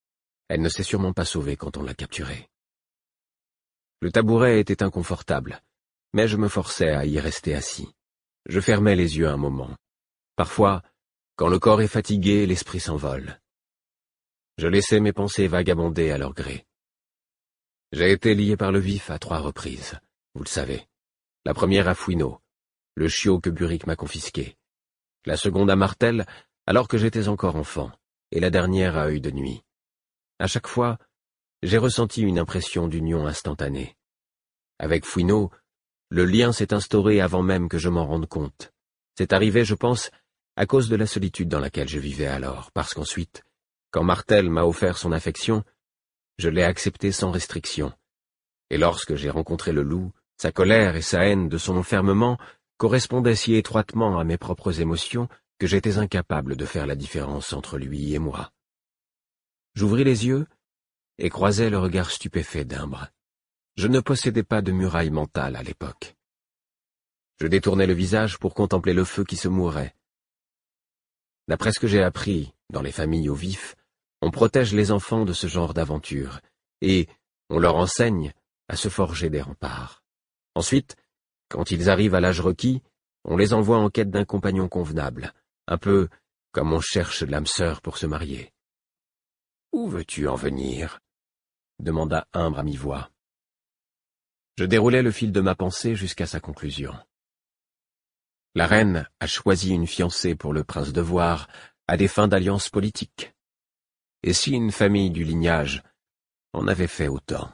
Elle ne s'est sûrement pas sauvée quand on l'a capturée. Le tabouret était inconfortable, mais je me forçais à y rester assis. Je fermais les yeux un moment. Parfois, quand le corps est fatigué, l'esprit s'envole. Je laissais mes pensées vagabonder à leur gré. J'ai été lié par le vif à trois reprises, vous le savez. La première à Fouineau, le chiot que Burick m'a confisqué. La seconde à Martel, alors que j'étais encore enfant, et la dernière à Œil de Nuit. À chaque fois, j'ai ressenti une impression d'union instantanée. Avec Fouineau, le lien s'est instauré avant même que je m'en rende compte. C'est arrivé, je pense, à cause de la solitude dans laquelle je vivais alors, parce qu'ensuite, quand Martel m'a offert son affection, je l'ai accepté sans restriction. Et lorsque j'ai rencontré le loup, sa colère et sa haine de son enfermement correspondaient si étroitement à mes propres émotions que j'étais incapable de faire la différence entre lui et moi. J'ouvris les yeux et croisai le regard stupéfait d'Imbre. Je ne possédais pas de muraille mentale à l'époque. Je détournai le visage pour contempler le feu qui se mourait. D'après ce que j'ai appris, dans les familles au vif, on protège les enfants de ce genre d'aventure, et on leur enseigne à se forger des remparts. Ensuite, quand ils arrivent à l'âge requis, on les envoie en quête d'un compagnon convenable, un peu comme on cherche l'âme sœur pour se marier. « Où veux-tu en venir ?» demanda Imbre à mi-voix. Je déroulai le fil de ma pensée jusqu'à sa conclusion. La reine a choisi une fiancée pour le prince de Voire à des fins d'alliance politique. Et si une famille du lignage en avait fait autant?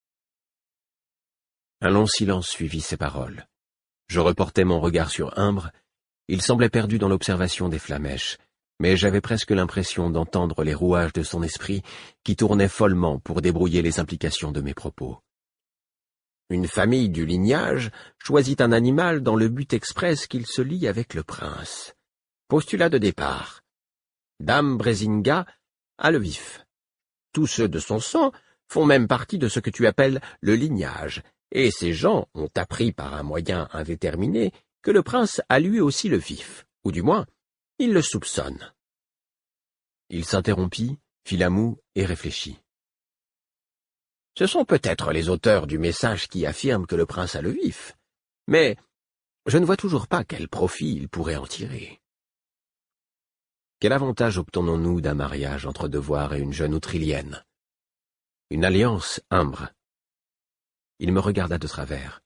Un long silence suivit ces paroles. Je reportai mon regard sur Imbre. Il semblait perdu dans l'observation des flamèches, mais j'avais presque l'impression d'entendre les rouages de son esprit qui tournaient follement pour débrouiller les implications de mes propos. Une famille du lignage choisit un animal dans le but express qu'il se lie avec le prince. Postulat de départ. Dame Brésinga a le vif. Tous ceux de son sang font même partie de ce que tu appelles le lignage, et ces gens ont appris par un moyen indéterminé que le prince a lui aussi le vif, ou du moins, il le soupçonne. Il s'interrompit, fit la moue et réfléchit. Ce sont peut-être les auteurs du message qui affirment que le prince a le vif, mais je ne vois toujours pas quel profit il pourrait en tirer. Quel avantage obtenons-nous d'un mariage entre Devoir et une jeune outrilienne? Une alliance, Imbre. Il me regarda de travers.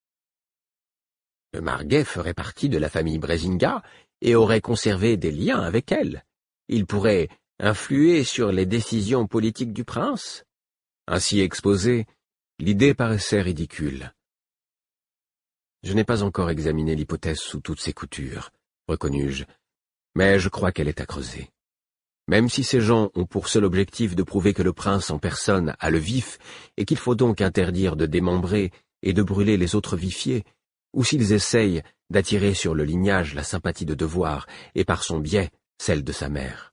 Le Marguet ferait partie de la famille Brésinga et aurait conservé des liens avec elle. Il pourrait influer sur les décisions politiques du prince. Ainsi exposée, l'idée paraissait ridicule. Je n'ai pas encore examiné l'hypothèse sous toutes ses coutures, reconnus-je, mais je crois qu'elle est à creuser. Même si ces gens ont pour seul objectif de prouver que le prince en personne a le vif et qu'il faut donc interdire de démembrer et de brûler les autres vifiés, ou s'ils essayent d'attirer sur le lignage la sympathie de Devoir et par son biais celle de sa mère.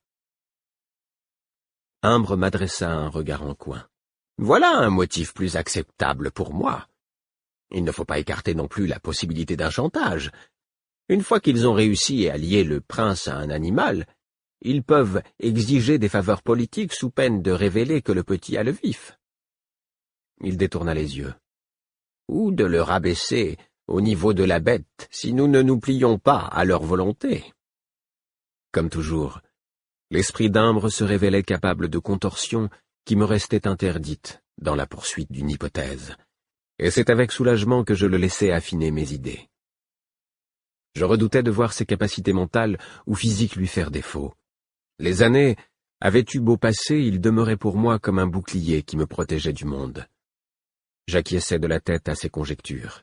Imbre m'adressa un regard en coin. Voilà un motif plus acceptable pour moi. Il ne faut pas écarter non plus la possibilité d'un chantage. Une fois qu'ils ont réussi à lier le prince à un animal, ils peuvent exiger des faveurs politiques sous peine de révéler que le petit a le vif. Il détourna les yeux. Ou de le rabaisser au niveau de la bête si nous ne nous plions pas à leur volonté. Comme toujours, l'esprit d'Imbre se révélait capable de contorsions qui me restaient interdites dans la poursuite d'une hypothèse, et c'est avec soulagement que je le laissais affiner mes idées. Je redoutais de voir ses capacités mentales ou physiques lui faire défaut. Les années avaient eu beau passer, il demeurait pour moi comme un bouclier qui me protégeait du monde. J'acquiesçais de la tête à ses conjectures.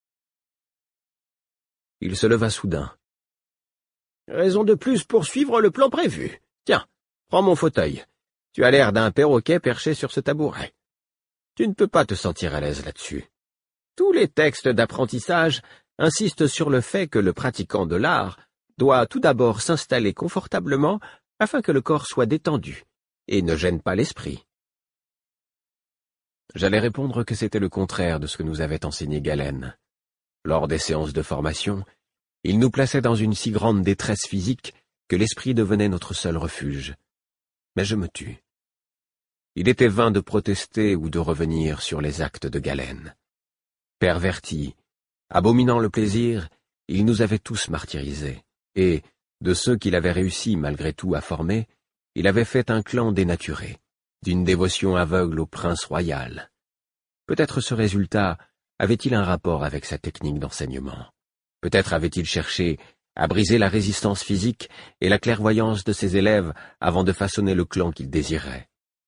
Il se leva soudain. « Raison de plus pour suivre le plan prévu. Tiens, prends mon fauteuil. Tu as l'air d'un perroquet perché sur ce tabouret. Tu ne peux pas te sentir à l'aise là-dessus. Tous les textes d'apprentissage insistent sur le fait que le pratiquant de l'art doit tout d'abord s'installer confortablement afin que le corps soit détendu et ne gêne pas l'esprit. » J'allais répondre que c'était le contraire de ce que nous avait enseigné Galen. Lors des séances de formation, il nous plaçait dans une si grande détresse physique que l'esprit devenait notre seul refuge. Mais je me tus. il était vain de protester ou de revenir sur les actes de Galène. Perverti, abominant le plaisir, il nous avait tous martyrisés, et, de ceux qu'il avait réussi malgré tout à former, il avait fait un clan dénaturé, d'une dévotion aveugle au prince royal. Peut-être ce résultat avait-il un rapport avec sa technique d'enseignement. Peut-être avait-il cherché à briser la résistance physique et la clairvoyance de ses élèves avant de façonner le clan qu'il désirait.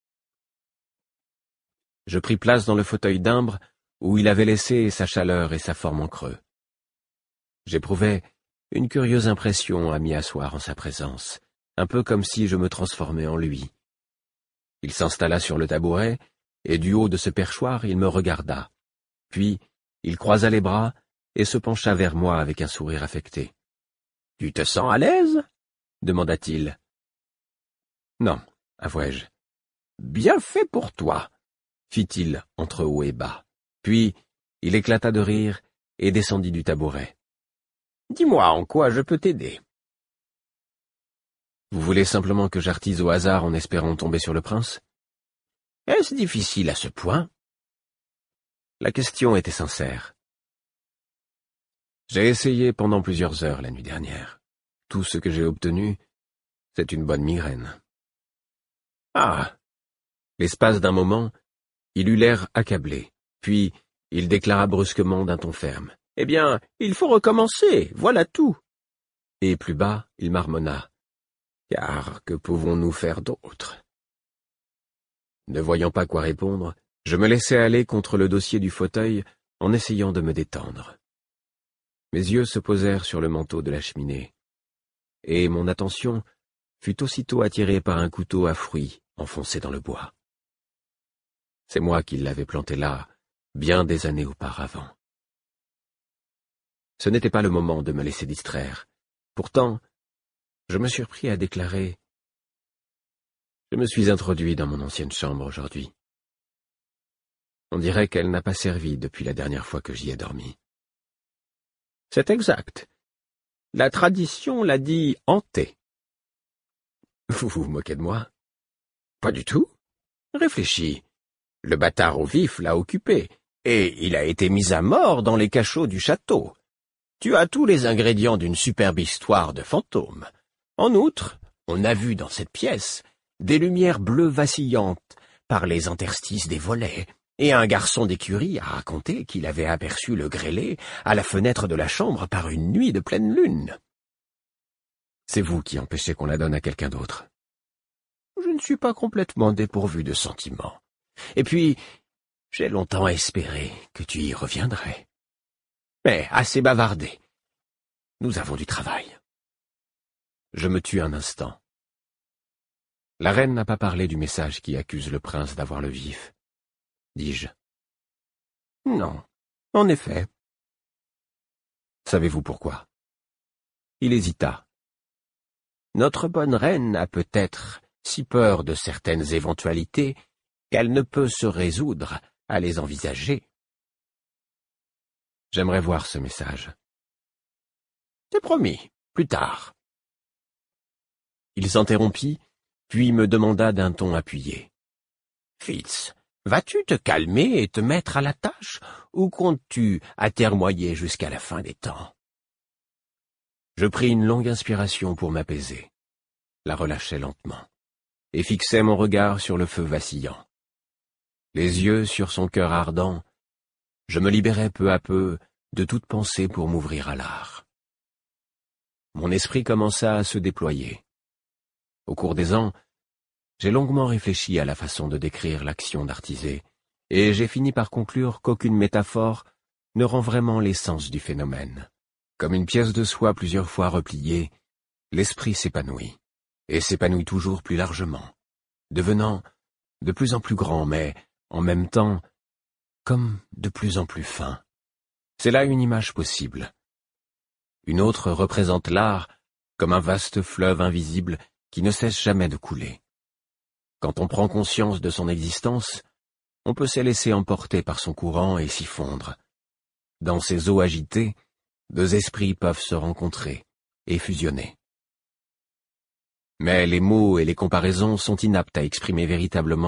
Je pris place dans le fauteuil d'Imbre où il avait laissé sa chaleur et sa forme en creux. J'éprouvais une curieuse impression à m'y asseoir en sa présence, un peu comme si je me transformais en lui. Il s'installa sur le tabouret, et du haut de ce perchoir il me regarda. Puis il croisa les bras et se pencha vers moi avec un sourire affecté. « Tu te sens à l'aise » demanda-t-il. « Non, avouai-je. »« Bien fait pour toi » fit-il entre haut et bas. Puis il éclata de rire et descendit du tabouret. « Dis-moi en quoi je peux t'aider. »« Vous voulez simplement que j'artise au hasard en espérant tomber sur le prince ? » ?»« Est-ce difficile à ce point ?» La question était sincère. J'ai essayé pendant plusieurs heures la nuit dernière. Tout ce que j'ai obtenu, c'est une bonne migraine. Ah ! L'espace d'un moment, il eut l'air accablé, puis il déclara brusquement d'un ton ferme. « Eh bien, il faut recommencer, voilà tout !» Et plus bas, il marmonna. « Car que pouvons-nous faire d'autre ?» Ne voyant pas quoi répondre, je me laissai aller contre le dossier du fauteuil en essayant de me détendre. Mes yeux se posèrent sur le manteau de la cheminée, et mon attention fut aussitôt attirée par un couteau à fruits enfoncé dans le bois. C'est moi qui l'avais planté là, bien des années auparavant. Ce n'était pas le moment de me laisser distraire. Pourtant, je me surpris à déclarer « Je me suis introduit dans mon ancienne chambre aujourd'hui. On dirait qu'elle n'a pas servi depuis la dernière fois que j'y ai dormi. » C'est exact. La tradition l'a dit hantée. Vous vous moquez de moi? Pas du tout. Réfléchis. Le bâtard au vif l'a occupé, et il a été mis à mort dans les cachots du château. Tu as tous les ingrédients d'une superbe histoire de fantôme. En outre, on a vu dans cette pièce des lumières bleues vacillantes par les interstices des volets, et un garçon d'écurie a raconté qu'il avait aperçu le grêlé à la fenêtre de la chambre par une nuit de pleine lune. C'est vous qui empêchez qu'on la donne à quelqu'un d'autre. Je ne suis pas complètement dépourvu de sentiments. Et puis, j'ai longtemps espéré que tu y reviendrais. Mais assez bavardé. Nous avons du travail. Je me tue un instant. La reine n'a pas parlé du message qui accuse le prince d'avoir le vif, dis-je. Non, en effet. Savez-vous pourquoi? Il hésita. Notre bonne reine a peut-être si peur de certaines éventualités qu'elle ne peut se résoudre à les envisager. J'aimerais voir ce message. C'est promis, plus tard. Il s'interrompit, puis me demanda d'un ton appuyé. Fitz, vas-tu te calmer et te mettre à la tâche, ou comptes-tu atermoyer jusqu'à la fin des temps? Je pris une longue inspiration pour m'apaiser, la relâchai lentement, et fixai mon regard sur le feu vacillant. Les yeux sur son cœur ardent, je me libérais peu à peu de toute pensée pour m'ouvrir à l'art. Mon esprit commença à se déployer. Au cours des ans, j'ai longuement réfléchi à la façon de décrire l'action d'artiser, et j'ai fini par conclure qu'aucune métaphore ne rend vraiment l'essence du phénomène. Comme une pièce de soie plusieurs fois repliée, l'esprit s'épanouit, et s'épanouit toujours plus largement, devenant de plus en plus grand, mais, en même temps, comme de plus en plus fin. C'est là une image possible. Une autre représente l'art comme un vaste fleuve invisible qui ne cesse jamais de couler. Quand on prend conscience de son existence, on peut se laisser emporter par son courant et s'y fondre. Dans ces eaux agitées, deux esprits peuvent se rencontrer et fusionner. Mais les mots et les comparaisons sont inaptes à exprimer véritablement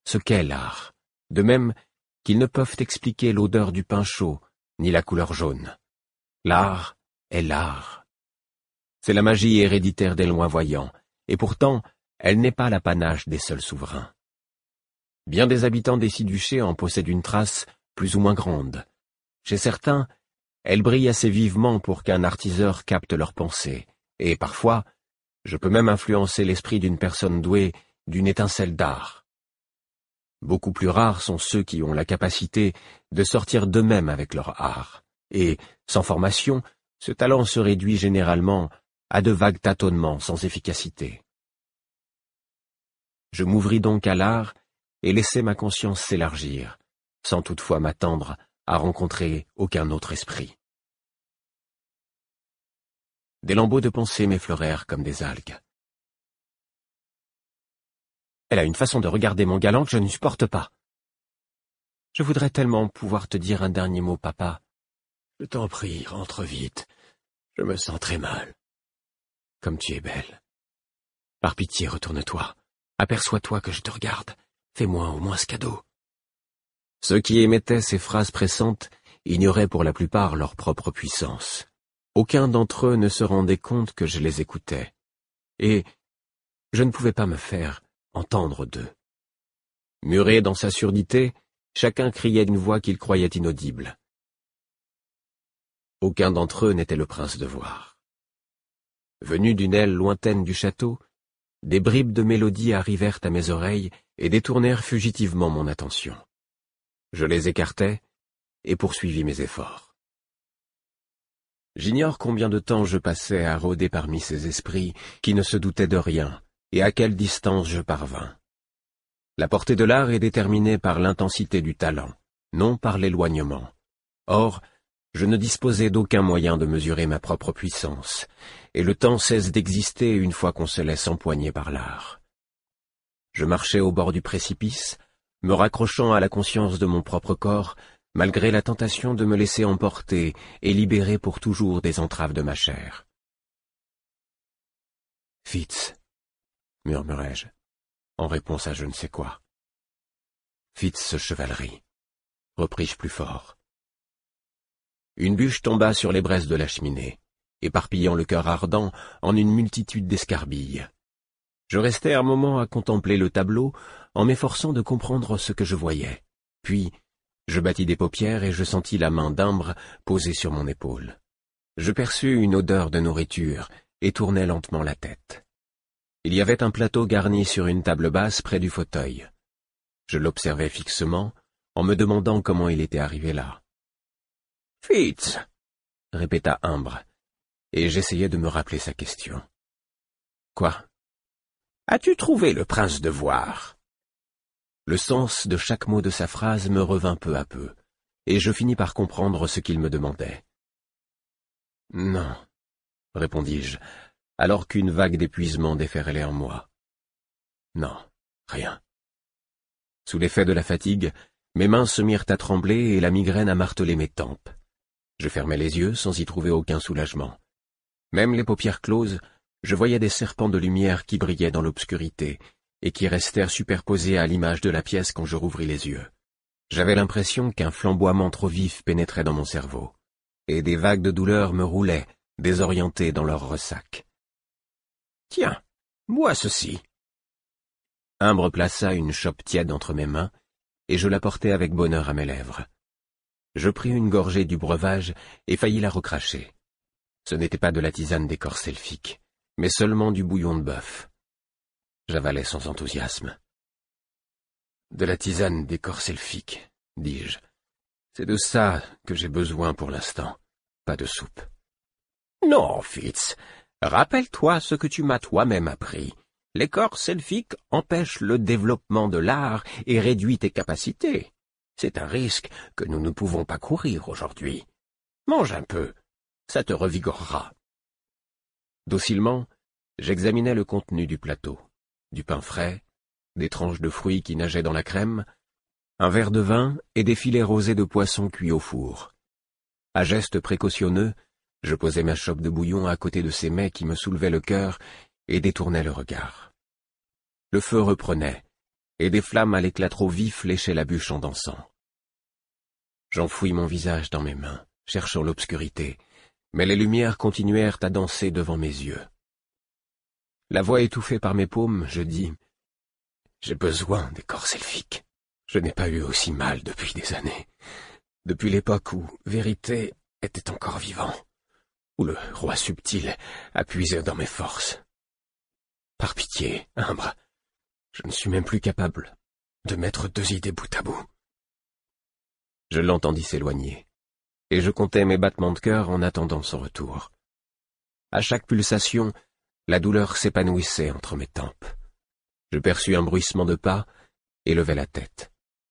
ce qu'est l'art, de même qu'ils ne peuvent expliquer l'odeur du pain chaud, ni la couleur jaune. L'art est l'art. C'est la magie héréditaire des loin voyants, et pourtant, elle n'est pas l'apanage des seuls souverains. Bien des habitants des Six-Duchés en possèdent une trace plus ou moins grande. Chez certains, elle brille assez vivement pour qu'un artiseur capte leurs pensées, et parfois, je peux même influencer l'esprit d'une personne douée d'une étincelle d'art. Beaucoup plus rares sont ceux qui ont la capacité de sortir d'eux-mêmes avec leur art, et, sans formation, ce talent se réduit généralement à de vagues tâtonnements sans efficacité. Je m'ouvris donc à l'art et laissai ma conscience s'élargir, sans toutefois m'attendre à rencontrer aucun autre esprit. Des lambeaux de pensée m'effleurèrent comme des algues. Elle a une façon de regarder mon galant que je ne supporte pas. Je voudrais tellement pouvoir te dire un dernier mot, papa. Je t'en prie, rentre vite. Je me sens très mal. Comme tu es belle. Par pitié, retourne-toi. Aperçois-toi que je te regarde. Fais-moi au moins ce cadeau. Ceux qui émettaient ces phrases pressantes ignoraient pour la plupart leur propre puissance. Aucun d'entre eux ne se rendait compte que je les écoutais. Et je ne pouvais pas me faire entendre d'eux. Muré dans sa surdité, chacun criait d'une voix qu'il croyait inaudible. Aucun d'entre eux n'était le prince de voir. Venus d'une aile lointaine du château, des bribes de mélodie arrivèrent à mes oreilles et détournèrent fugitivement mon attention. Je les écartai et poursuivis mes efforts. J'ignore combien de temps je passai à rôder parmi ces esprits qui ne se doutaient de rien, et à quelle distance je parvins. La portée de l'art est déterminée par l'intensité du talent, non par l'éloignement. Or, je ne disposais d'aucun moyen de mesurer ma propre puissance, et le temps cesse d'exister une fois qu'on se laisse empoigner par l'art. Je marchais au bord du précipice, me raccrochant à la conscience de mon propre corps, malgré la tentation de me laisser emporter et libérer pour toujours des entraves de ma chair. « Fitz », murmurai-je, en réponse à je ne sais quoi. « Fitz chevalerie », repris-je plus fort. Une bûche tomba sur les braises de la cheminée, éparpillant le cœur ardent en une multitude d'escarbilles. Je restai un moment à contempler le tableau, en m'efforçant de comprendre ce que je voyais. Puis, je battis des paupières et je sentis la main d'Imbre posée sur mon épaule. Je perçus une odeur de nourriture et tournai lentement la tête. Il y avait un plateau garni sur une table basse près du fauteuil. Je l'observais fixement, en me demandant comment il était arrivé là. « Fitz !» répéta Imbre, et j'essayais de me rappeler sa question. « Quoi ? As-tu trouvé le prince de Voir ?» Le sens de chaque mot de sa phrase me revint peu à peu, et je finis par comprendre ce qu'il me demandait. « Non, » répondis-je, alors qu'une vague d'épuisement déferlait en moi. « Non, rien. » Sous l'effet de la fatigue, mes mains se mirent à trembler et la migraine à marteler mes tempes. Je fermai les yeux sans y trouver aucun soulagement. Même les paupières closes, je voyais des serpents de lumière qui brillaient dans l'obscurité et qui restèrent superposés à l'image de la pièce quand je rouvris les yeux. J'avais l'impression qu'un flamboiement trop vif pénétrait dans mon cerveau, et des vagues de douleur me roulaient, désorientées dans leur ressac. « Tiens, bois ceci !» Imbre plaça une chope tiède entre mes mains, et je la portai avec bonheur à mes lèvres. Je pris une gorgée du breuvage et faillis la recracher. Ce n'était pas de la tisane d'écorce elfique, mais seulement du bouillon de bœuf. J'avalai sans enthousiasme. « De la tisane d'écorce elfique, dis-je. C'est de ça que j'ai besoin pour l'instant, pas de soupe. »« Non, Fitz, rappelle-toi ce que tu m'as toi-même appris. L'écorce elfique empêche le développement de l'art et réduit tes capacités. C'est un risque que nous ne pouvons pas courir aujourd'hui. Mange un peu, ça te revigorera. » Docilement, j'examinais le contenu du plateau. Du pain frais, des tranches de fruits qui nageaient dans la crème, un verre de vin et des filets rosés de poisson cuits au four. À gestes précautionneux, je posai ma chope de bouillon à côté de ces mets qui me soulevaient le cœur et détournaient le regard. Le feu reprenait, et des flammes à l'éclat trop vif léchaient la bûche en dansant. J'enfouis mon visage dans mes mains, cherchant l'obscurité, mais les lumières continuèrent à danser devant mes yeux. La voix étouffée par mes paumes, je dis « J'ai besoin des corps elfiques. Je n'ai pas eu aussi mal depuis des années, depuis l'époque où Vérité était encore vivant, où le roi subtil a puisé dans mes forces. Par pitié, Imbre, je ne suis même plus capable de mettre deux idées bout à bout. » Je l'entendis s'éloigner, et je comptais mes battements de cœur en attendant son retour. À chaque pulsation, la douleur s'épanouissait entre mes tempes. Je perçus un bruissement de pas et levai la tête.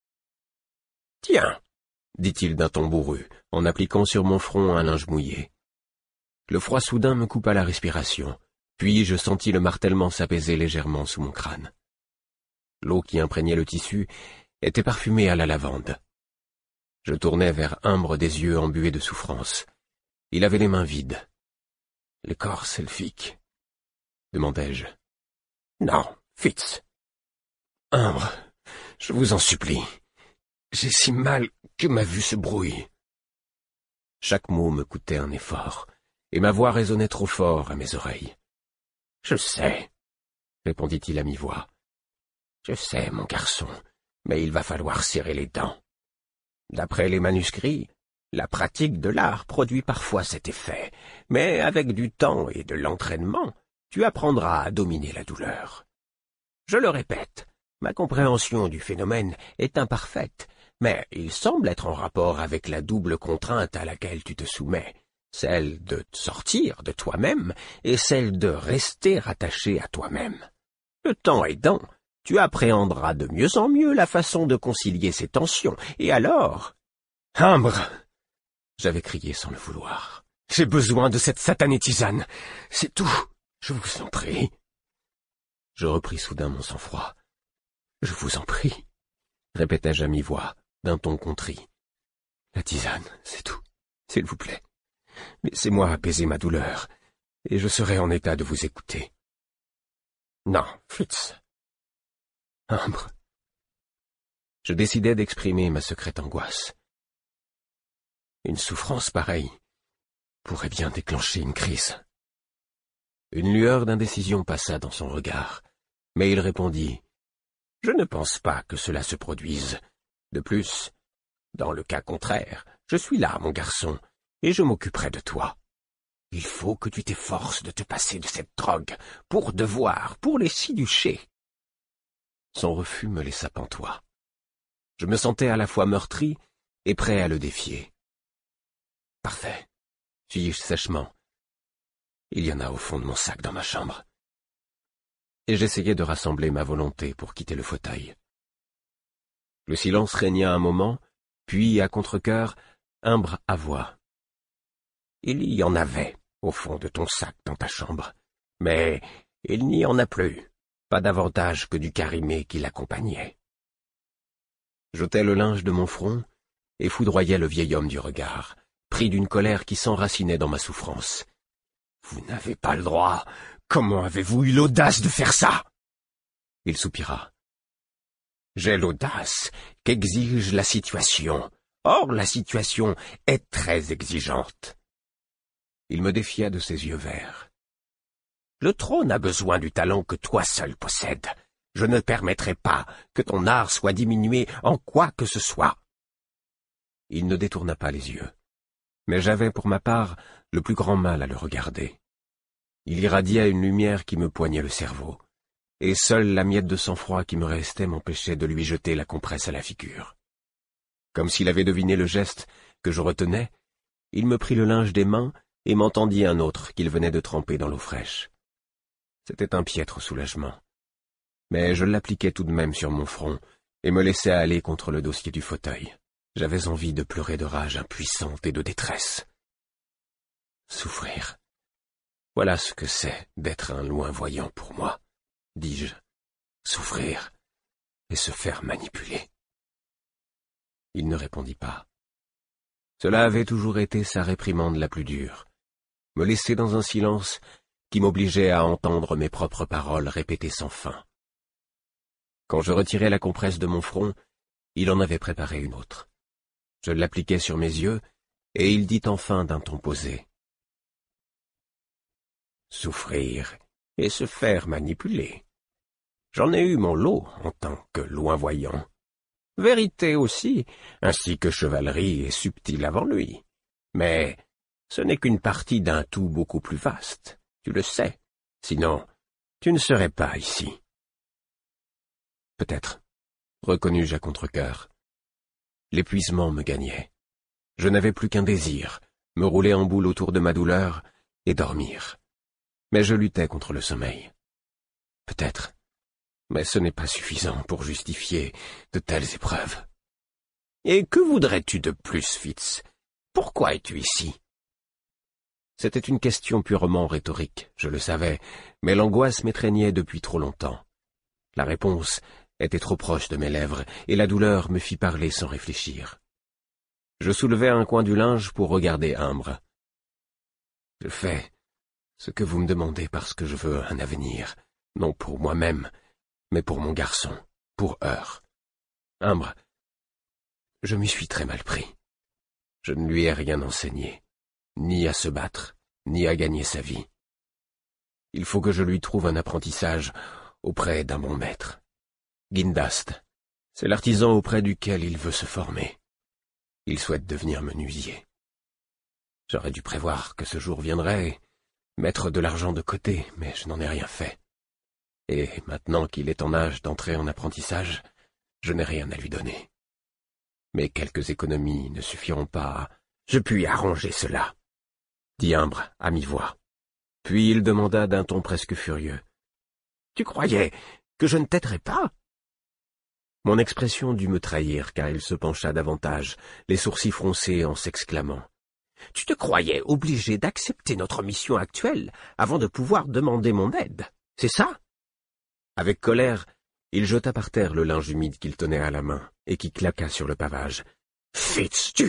« Tiens !» dit-il d'un ton bourru, en appliquant sur mon front un linge mouillé. Le froid soudain me coupa la respiration, puis je sentis le martèlement s'apaiser légèrement sous mon crâne. L'eau qui imprégnait le tissu était parfumée à la lavande. Je tournai vers Imbre des yeux embués de souffrance. Il avait les mains vides. « L'écorce elfique ?» demandai-je. « Non, Fitz. Imbre, je vous en supplie. J'ai si mal que ma vue se brouille. » Chaque mot me coûtait un effort, et ma voix résonnait trop fort à mes oreilles. « Je sais, » répondit-il à mi-voix. « Je sais, mon garçon, mais il va falloir serrer les dents. D'après les manuscrits, la pratique de l'art produit parfois cet effet, mais avec du temps et de l'entraînement, tu apprendras à dominer la douleur. Je le répète, ma compréhension du phénomène est imparfaite, mais il semble être en rapport avec la double contrainte à laquelle tu te soumets, celle de te sortir de toi-même et celle de rester attaché à toi-même. Le temps aidant, tu appréhenderas de mieux en mieux la façon de concilier ces tensions, et alors... « Imbre !» j'avais crié sans le vouloir. « J'ai besoin de cette satanée tisane. C'est tout, je vous en prie. » Je repris soudain mon sang-froid. « Je vous en prie, » répétai-je à mi-voix, d'un ton contrit. « La tisane, c'est tout, s'il vous plaît. Laissez-moi apaiser ma douleur, et je serai en état de vous écouter. »« Non, Fitz. » Imbre. Je décidai d'exprimer ma secrète angoisse. Une souffrance pareille pourrait bien déclencher une crise. Une lueur d'indécision passa dans son regard, mais il répondit « Je ne pense pas que cela se produise. De plus, dans le cas contraire, je suis là, mon garçon, et je m'occuperai de toi. Il faut que tu t'efforces de te passer de cette drogue, pour devoir, pour les si-duchés. » Son refus me laissa pantois. Je me sentais à la fois meurtri et prêt à le défier. « Parfait, » fis-je sèchement. « Il y en a au fond de mon sac dans ma chambre. » Et j'essayai de rassembler ma volonté pour quitter le fauteuil. Le silence régna un moment, puis, à contre-cœur, Imbre avoua. « Il y en avait au fond de ton sac dans ta chambre, mais il n'y en a plus. Pas davantage que du carimé qui l'accompagnait. » J'ôtai le linge de mon front et foudroyai le vieil homme du regard, pris d'une colère qui s'enracinait dans ma souffrance. « Vous n'avez pas le droit. Comment avez-vous eu l'audace de faire ça ?» Il soupira. « J'ai l'audace qu'exige la situation. Or, la situation est très exigeante. » Il me défia de ses yeux verts. « Le trône a besoin du talent que toi seul possèdes. Je ne permettrai pas que ton art soit diminué en quoi que ce soit. » Il ne détourna pas les yeux, mais j'avais pour ma part le plus grand mal à le regarder. Il irradia une lumière qui me poignait le cerveau, et seule la miette de sang-froid qui me restait m'empêchait de lui jeter la compresse à la figure. Comme s'il avait deviné le geste que je retenais, il me prit le linge des mains et m'en tendit un autre qu'il venait de tremper dans l'eau fraîche. C'était un piètre soulagement. Mais je l'appliquai tout de même sur mon front et me laissai aller contre le dossier du fauteuil. J'avais envie de pleurer de rage impuissante et de détresse. Souffrir. Voilà ce que c'est d'être un loin-voyant pour moi, dis-je. Souffrir et se faire manipuler. Il ne répondit pas. Cela avait toujours été sa réprimande la plus dure. Me laisser dans un silence qui m'obligeait à entendre mes propres paroles répétées sans fin. Quand je retirai la compresse de mon front, il en avait préparé une autre. Je l'appliquai sur mes yeux, et il dit enfin d'un ton posé. « Souffrir et se faire manipuler. J'en ai eu mon lot en tant que loin-voyant. Vérité aussi, ainsi que chevalerie est subtile avant lui. Mais ce n'est qu'une partie d'un tout beaucoup plus vaste, tu le sais. Sinon, tu ne serais pas ici. » Peut-être, reconnus-je à contre-cœur. L'épuisement me gagnait. Je n'avais plus qu'un désir, me rouler en boule autour de ma douleur et dormir. Mais je luttais contre le sommeil. Peut-être, mais ce n'est pas suffisant pour justifier de telles épreuves. « Et que voudrais-tu de plus, Fitz? Pourquoi es-tu ici ?» C'était une question purement rhétorique, je le savais, mais l'angoisse m'étreignait depuis trop longtemps. La réponse était trop proche de mes lèvres, et la douleur me fit parler sans réfléchir. Je soulevai un coin du linge pour regarder Imbre. « Je fais ce que vous me demandez parce que je veux un avenir, non pour moi-même, mais pour mon garçon, pour Heur. Imbre, je m'y suis très mal pris. Je ne lui ai rien enseigné, ni à se battre, ni à gagner sa vie. Il faut que je lui trouve un apprentissage auprès d'un bon maître. Gindast, c'est l'artisan auprès duquel il veut se former. Il souhaite devenir menuisier. J'aurais dû prévoir que ce jour viendrait et mettre de l'argent de côté, mais je n'en ai rien fait. Et maintenant qu'il est en âge d'entrer en apprentissage, je n'ai rien à lui donner. Mais quelques économies ne suffiront pas à... Je puis arranger cela, dit Imbre à mi-voix. Puis il demanda d'un ton presque furieux. Tu croyais que je ne t'aiderais pas? Mon expression dut me trahir, car il se pencha davantage, les sourcils froncés en s'exclamant. Tu te croyais obligé d'accepter notre mission actuelle avant de pouvoir demander mon aide, c'est ça? Avec colère, il jeta par terre le linge humide qu'il tenait à la main et qui claqua sur le pavage. « Fitz, tu... »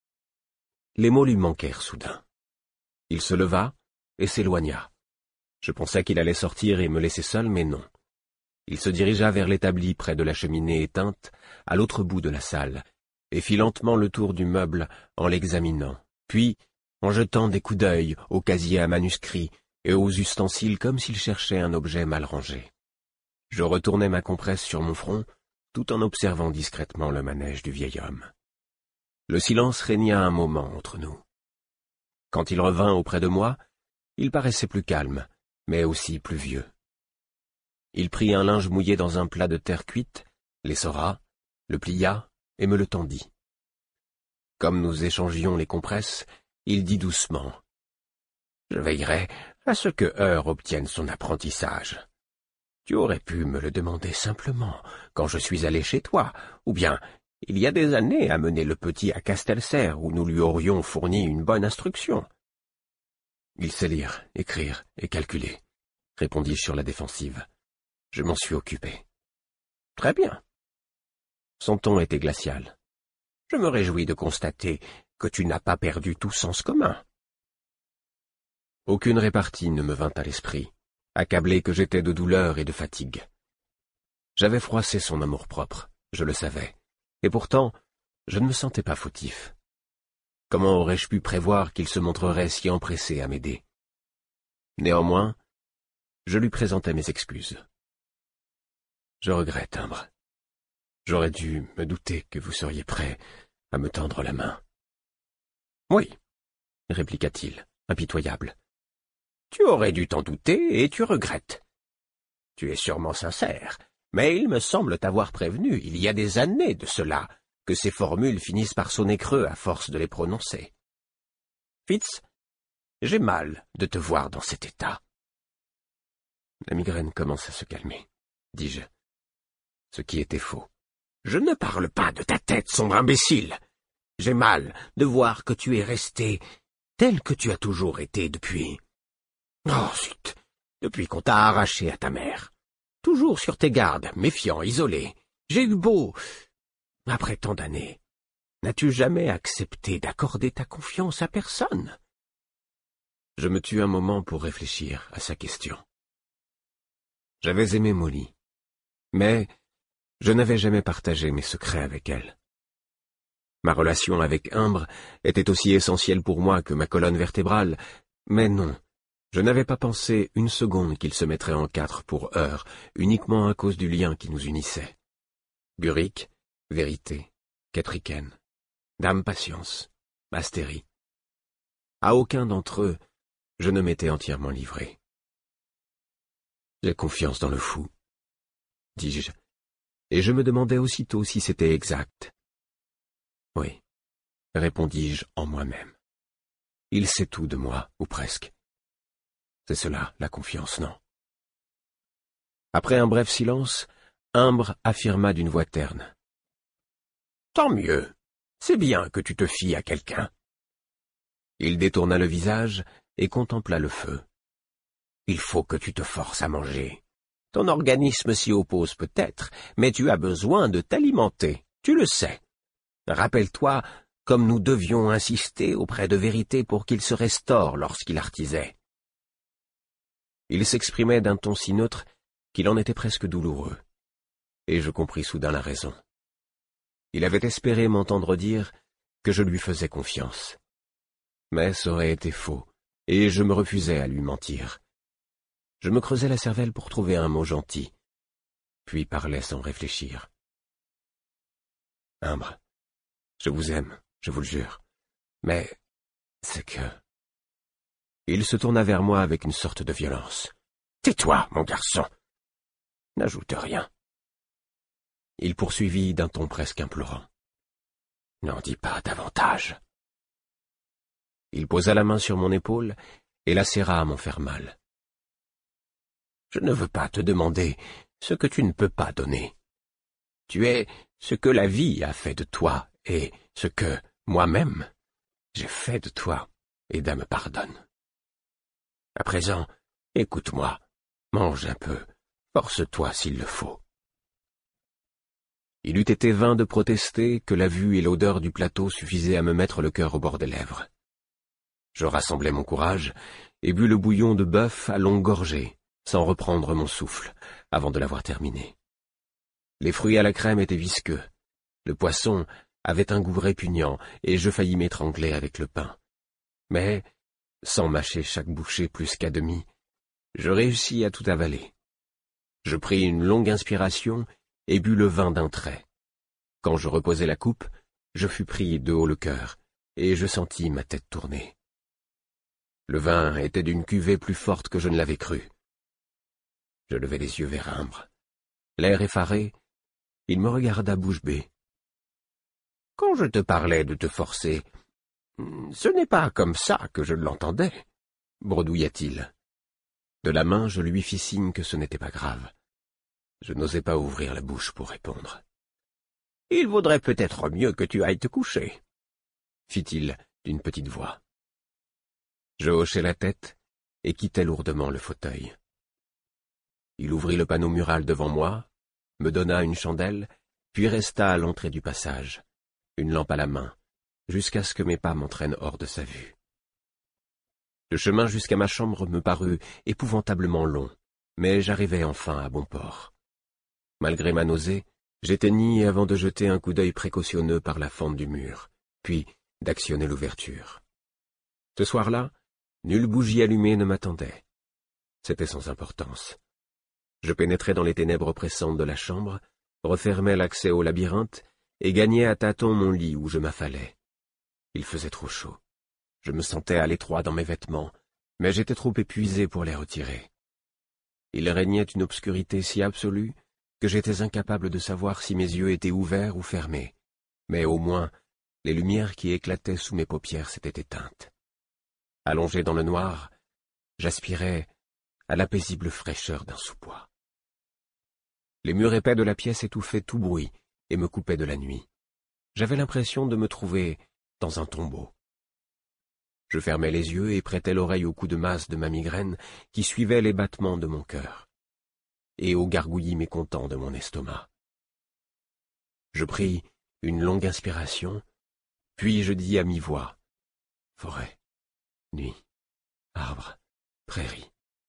Les mots lui manquèrent soudain. Il se leva et s'éloigna. Je pensais qu'il allait sortir et me laisser seul, mais non. Il se dirigea vers l'établi près de la cheminée éteinte, à l'autre bout de la salle, et fit lentement le tour du meuble en l'examinant, puis, en jetant des coups d'œil au casier à manuscrits et aux ustensiles comme s'il cherchait un objet mal rangé. Je retournai ma compresse sur mon front, tout en observant discrètement le manège du vieil homme. Le silence régna un moment entre nous. Quand il revint auprès de moi, il paraissait plus calme, mais aussi plus vieux. Il prit un linge mouillé dans un plat de terre cuite, l'essora, le plia et me le tendit. Comme nous échangions les compresses, il dit doucement « Je veillerai à ce que Heur obtienne son apprentissage. Tu aurais pu me le demander simplement quand je suis allé chez toi, ou bien il y a des années amener le petit à Castelserre où nous lui aurions fourni une bonne instruction. » Il sait lire, écrire et calculer, répondis-je sur la défensive. Je m'en suis occupé. Très bien. Son ton était glacial. Je me réjouis de constater que tu n'as pas perdu tout sens commun. Aucune répartie ne me vint à l'esprit, accablé que j'étais de douleur et de fatigue. J'avais froissé son amour-propre, je le savais, et pourtant je ne me sentais pas fautif. Comment aurais-je pu prévoir qu'il se montrerait si empressé à m'aider? Néanmoins, je lui présentai mes excuses. Je regrette, Imbre. J'aurais dû me douter que vous seriez prêt à me tendre la main. Oui, répliqua-t-il, impitoyable. Tu aurais dû t'en douter et tu regrettes. Tu es sûrement sincère, mais il me semble t'avoir prévenu, il y a des années de cela, que ces formules finissent par sonner creux à force de les prononcer. Fitz, j'ai mal de te voir dans cet état. La migraine commence à se calmer, dis-je, ce qui était faux. Je ne parle pas de ta tête, sombre imbécile. J'ai mal de voir que tu es resté tel que tu as toujours été depuis... Oh, zut, depuis qu'on t'a arraché à ta mère. Toujours sur tes gardes, méfiant, isolé. J'ai eu beau... Après tant d'années, n'as-tu jamais accepté d'accorder ta confiance à personne? Je me tus un moment pour réfléchir à sa question. J'avais aimé Molly, mais Je n'avais jamais partagé mes secrets avec elle. Ma relation avec Imbre était aussi essentielle pour moi que ma colonne vertébrale, mais non, je n'avais pas pensé une seconde qu'il se mettrait en quatre pour heure, uniquement à cause du lien qui nous unissait. Buric, vérité, Catricaine, Dame Patience, Astérie. À aucun d'entre eux, je ne m'étais entièrement livré. J'ai confiance dans le fou, dis-je, et je me demandais aussitôt si c'était exact. Oui, répondis-je en moi-même. Il sait tout de moi, ou presque. C'est cela, la confiance, non? Après un bref silence, Imbre affirma d'une voix terne. « Tant mieux, c'est bien que tu te fies à quelqu'un. » Il détourna le visage et contempla le feu. « Il faut que tu te forces à manger. Ton organisme s'y oppose peut-être, mais tu as besoin de t'alimenter, tu le sais. Rappelle-toi comme nous devions insister auprès de Vérité pour qu'il se restaure lorsqu'il artisait. » Il s'exprimait d'un ton si neutre qu'il en était presque douloureux, et je compris soudain la raison. Il avait espéré m'entendre dire que je lui faisais confiance. Mais ça aurait été faux, et je me refusais à lui mentir. Je me creusais la cervelle pour trouver un mot gentil, puis parlais sans réfléchir. « Imbre, je vous aime, je vous le jure, mais c'est que... » Il se tourna vers moi avec une sorte de violence. « Tais-toi, mon garçon. N'ajoute rien. » Il poursuivit d'un ton presque implorant. « N'en dis pas davantage. » Il posa la main sur mon épaule et la serra à m'en faire mal. « Je ne veux pas te demander ce que tu ne peux pas donner. Tu es ce que la vie a fait de toi et ce que, moi-même, j'ai fait de toi, et Dieu me pardonne. À présent, écoute-moi, mange un peu, force-toi s'il le faut. » Il eût été vain de protester que la vue et l'odeur du plateau suffisaient à me mettre le cœur au bord des lèvres. Je rassemblai mon courage et bus le bouillon de bœuf à longues gorgées, sans reprendre mon souffle, avant de l'avoir terminé. Les fruits à la crème étaient visqueux, le poisson avait un goût répugnant, et je faillis m'étrangler avec le pain. Mais, sans mâcher chaque bouchée plus qu'à demi, je réussis à tout avaler. Je pris une longue inspiration et bus le vin d'un trait. Quand je reposai la coupe, je fus pris de haut le cœur, et je sentis ma tête tourner. Le vin était d'une cuvée plus forte que je ne l'avais cru. Je levai les yeux vers Imbre. L'air effaré, il me regarda bouche bée. « Quand je te parlais de te forcer, ce n'est pas comme ça que je l'entendais, » bredouilla-t-il. De la main, je lui fis signe que ce n'était pas grave. Je n'osais pas ouvrir la bouche pour répondre. « Il vaudrait peut-être mieux que tu ailles te coucher, » fit-il d'une petite voix. Je hochai la tête et quittai lourdement le fauteuil. Il ouvrit le panneau mural devant moi, me donna une chandelle, puis resta à l'entrée du passage, une lampe à la main, jusqu'à ce que mes pas m'entraînent hors de sa vue. Le chemin jusqu'à ma chambre me parut épouvantablement long, mais j'arrivai enfin à bon port. Malgré ma nausée, j'éteignis avant de jeter un coup d'œil précautionneux par la fente du mur, puis d'actionner l'ouverture. Ce soir-là, nulle bougie allumée ne m'attendait. C'était sans importance. Je pénétrai dans les ténèbres oppressantes de la chambre, refermai l'accès au labyrinthe et gagnai à tâtons mon lit où je m'affalais. Il faisait trop chaud. Je me sentais à l'étroit dans mes vêtements, mais j'étais trop épuisé pour les retirer. Il régnait une obscurité si absolue que j'étais incapable de savoir si mes yeux étaient ouverts ou fermés, mais au moins les lumières qui éclataient sous mes paupières s'étaient éteintes. Allongé dans le noir, j'aspirais à la paisible fraîcheur d'un sous-bois. Les murs épais de la pièce étouffaient tout bruit et me coupaient de la nuit. J'avais l'impression de me trouver dans un tombeau. Je fermais les yeux et prêtais l'oreille aux coups de masse de ma migraine qui suivaient les battements de mon cœur, et aux gargouillis mécontents de mon estomac. Je pris une longue inspiration, puis je dis à mi-voix « Forêt, nuit, arbre, prairie ».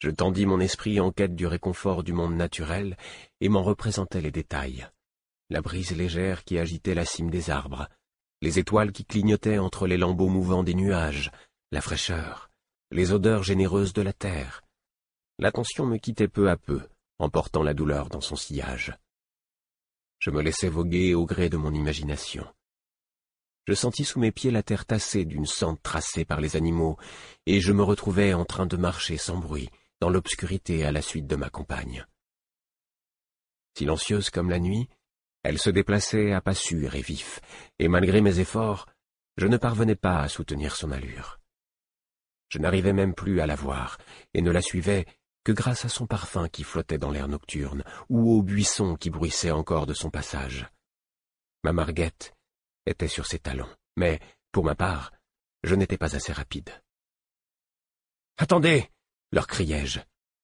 Je tendis mon esprit en quête du réconfort du monde naturel et m'en représentai les détails. La brise légère qui agitait la cime des arbres, les étoiles qui clignotaient entre les lambeaux mouvants des nuages, la fraîcheur, les odeurs généreuses de la terre. L'attention me quittait peu à peu, emportant la douleur dans son sillage. Je me laissais voguer au gré de mon imagination. Je sentis sous mes pieds la terre tassée d'une sente tracée par les animaux, et je me retrouvais en train de marcher sans bruit, dans l'obscurité à la suite de ma compagne. Silencieuse comme la nuit, elle se déplaçait à pas sûrs et vifs, et malgré mes efforts, je ne parvenais pas à soutenir son allure. Je n'arrivais même plus à la voir, et ne la suivais que grâce à son parfum qui flottait dans l'air nocturne, ou aux buissons qui bruissaient encore de son passage. Ma Marguette était sur ses talons, mais, pour ma part, je n'étais pas assez rapide. « Attendez !» leur criai-je.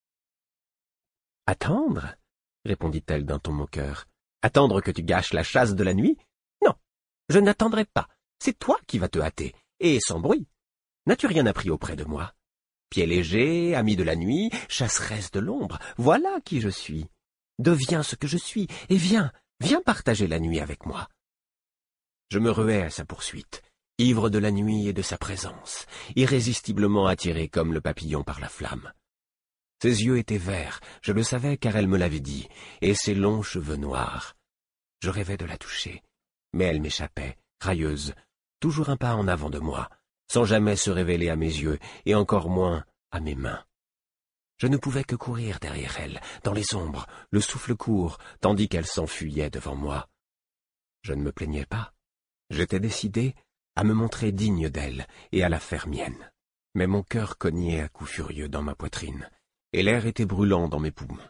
« Attendre ?» répondit-elle d'un ton moqueur. « Attendre que tu gâches la chasse de la nuit? Non, je n'attendrai pas. C'est toi qui vas te hâter, et sans bruit. N'as-tu rien appris auprès de moi? Pied léger, ami de la nuit, chasseresse de l'ombre, voilà qui je suis. Deviens ce que je suis, et viens, viens partager la nuit avec moi. » Je me ruais à sa poursuite, ivre de la nuit et de sa présence, irrésistiblement attiré comme le papillon par la flamme. Ses yeux étaient verts, je le savais car elle me l'avait dit, et ses longs cheveux noirs. Je rêvais de la toucher, mais elle m'échappait, railleuse, toujours un pas en avant de moi, sans jamais se révéler à mes yeux, et encore moins à mes mains. Je ne pouvais que courir derrière elle, dans les ombres, le souffle court, tandis qu'elle s'enfuyait devant moi. Je ne me plaignais pas. J'étais décidé à me montrer digne d'elle et à la faire mienne. Mais mon cœur cognait à coups furieux dans ma poitrine, et l'air était brûlant dans mes poumons.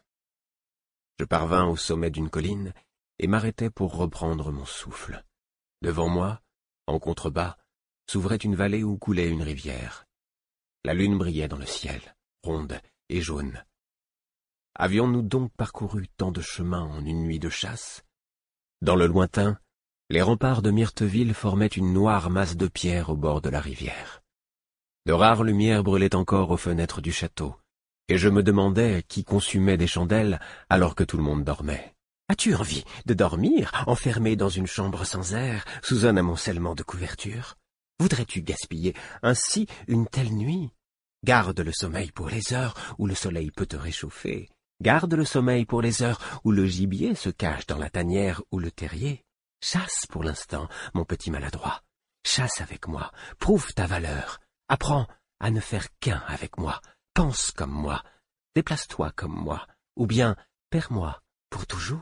Je parvins au sommet d'une colline et m'arrêtai pour reprendre mon souffle. Devant moi, en contrebas, s'ouvrait une vallée où coulait une rivière. La lune brillait dans le ciel, ronde et jaune. Avions-nous donc parcouru tant de chemins en une nuit de chasse? Dans le lointain, les remparts de Myrteville formaient une noire masse de pierre au bord de la rivière. De rares lumières brûlaient encore aux fenêtres du château, et je me demandais qui consumait des chandelles alors que tout le monde dormait. « As-tu envie de dormir, enfermé dans une chambre sans air, sous un amoncellement de couvertures? Voudrais-tu gaspiller ainsi une telle nuit? Garde le sommeil pour les heures où le soleil peut te réchauffer. Garde le sommeil pour les heures où le gibier se cache dans la tanière ou le terrier. Chasse pour l'instant, mon petit maladroit. Chasse avec moi, prouve ta valeur. Apprends à ne faire qu'un avec moi. Pense comme moi. Déplace-toi comme moi. Ou bien perds-moi pour toujours. »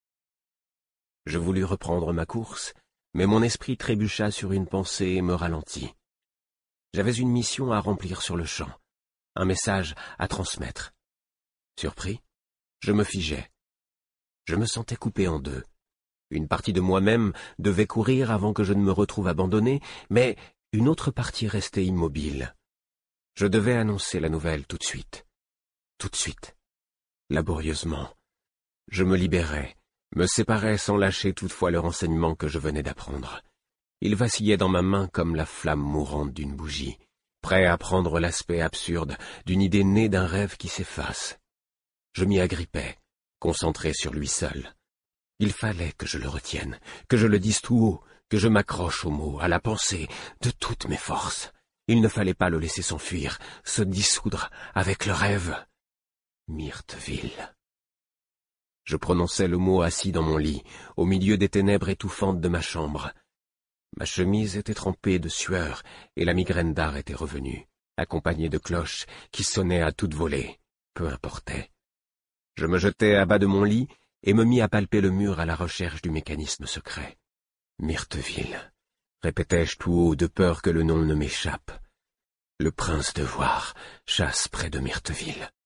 Je voulus reprendre ma course, mais mon esprit trébucha sur une pensée et me ralentit. J'avais une mission à remplir sur le champ, un message à transmettre. Surpris, je me figeai. Je me sentais coupé en deux. Une partie de moi-même devait courir avant que je ne me retrouve abandonné, mais une autre partie restait immobile. Je devais annoncer la nouvelle tout de suite. Tout de suite. Laborieusement. Je me libérais, me séparais sans lâcher toutefois le renseignement que je venais d'apprendre. Il vacillait dans ma main comme la flamme mourante d'une bougie, prêt à prendre l'aspect absurde d'une idée née d'un rêve qui s'efface. Je m'y agrippais, concentré sur lui seul. Il fallait que je le retienne, que je le dise tout haut, que je m'accroche aux mots, à la pensée, de toutes mes forces. Il ne fallait pas le laisser s'enfuir, se dissoudre avec le rêve. Myrteville. Je prononçais le mot assis dans mon lit, au milieu des ténèbres étouffantes de ma chambre. Ma chemise était trempée de sueur et la migraine d'art était revenue, accompagnée de cloches qui sonnaient à toute volée. Peu importait. Je me jetai à bas de mon lit et me mis à palper le mur à la recherche du mécanisme secret. Myrteville, répétai-je tout haut de peur que le nom ne m'échappe. Le prince de Voir chasse près de Myrteville.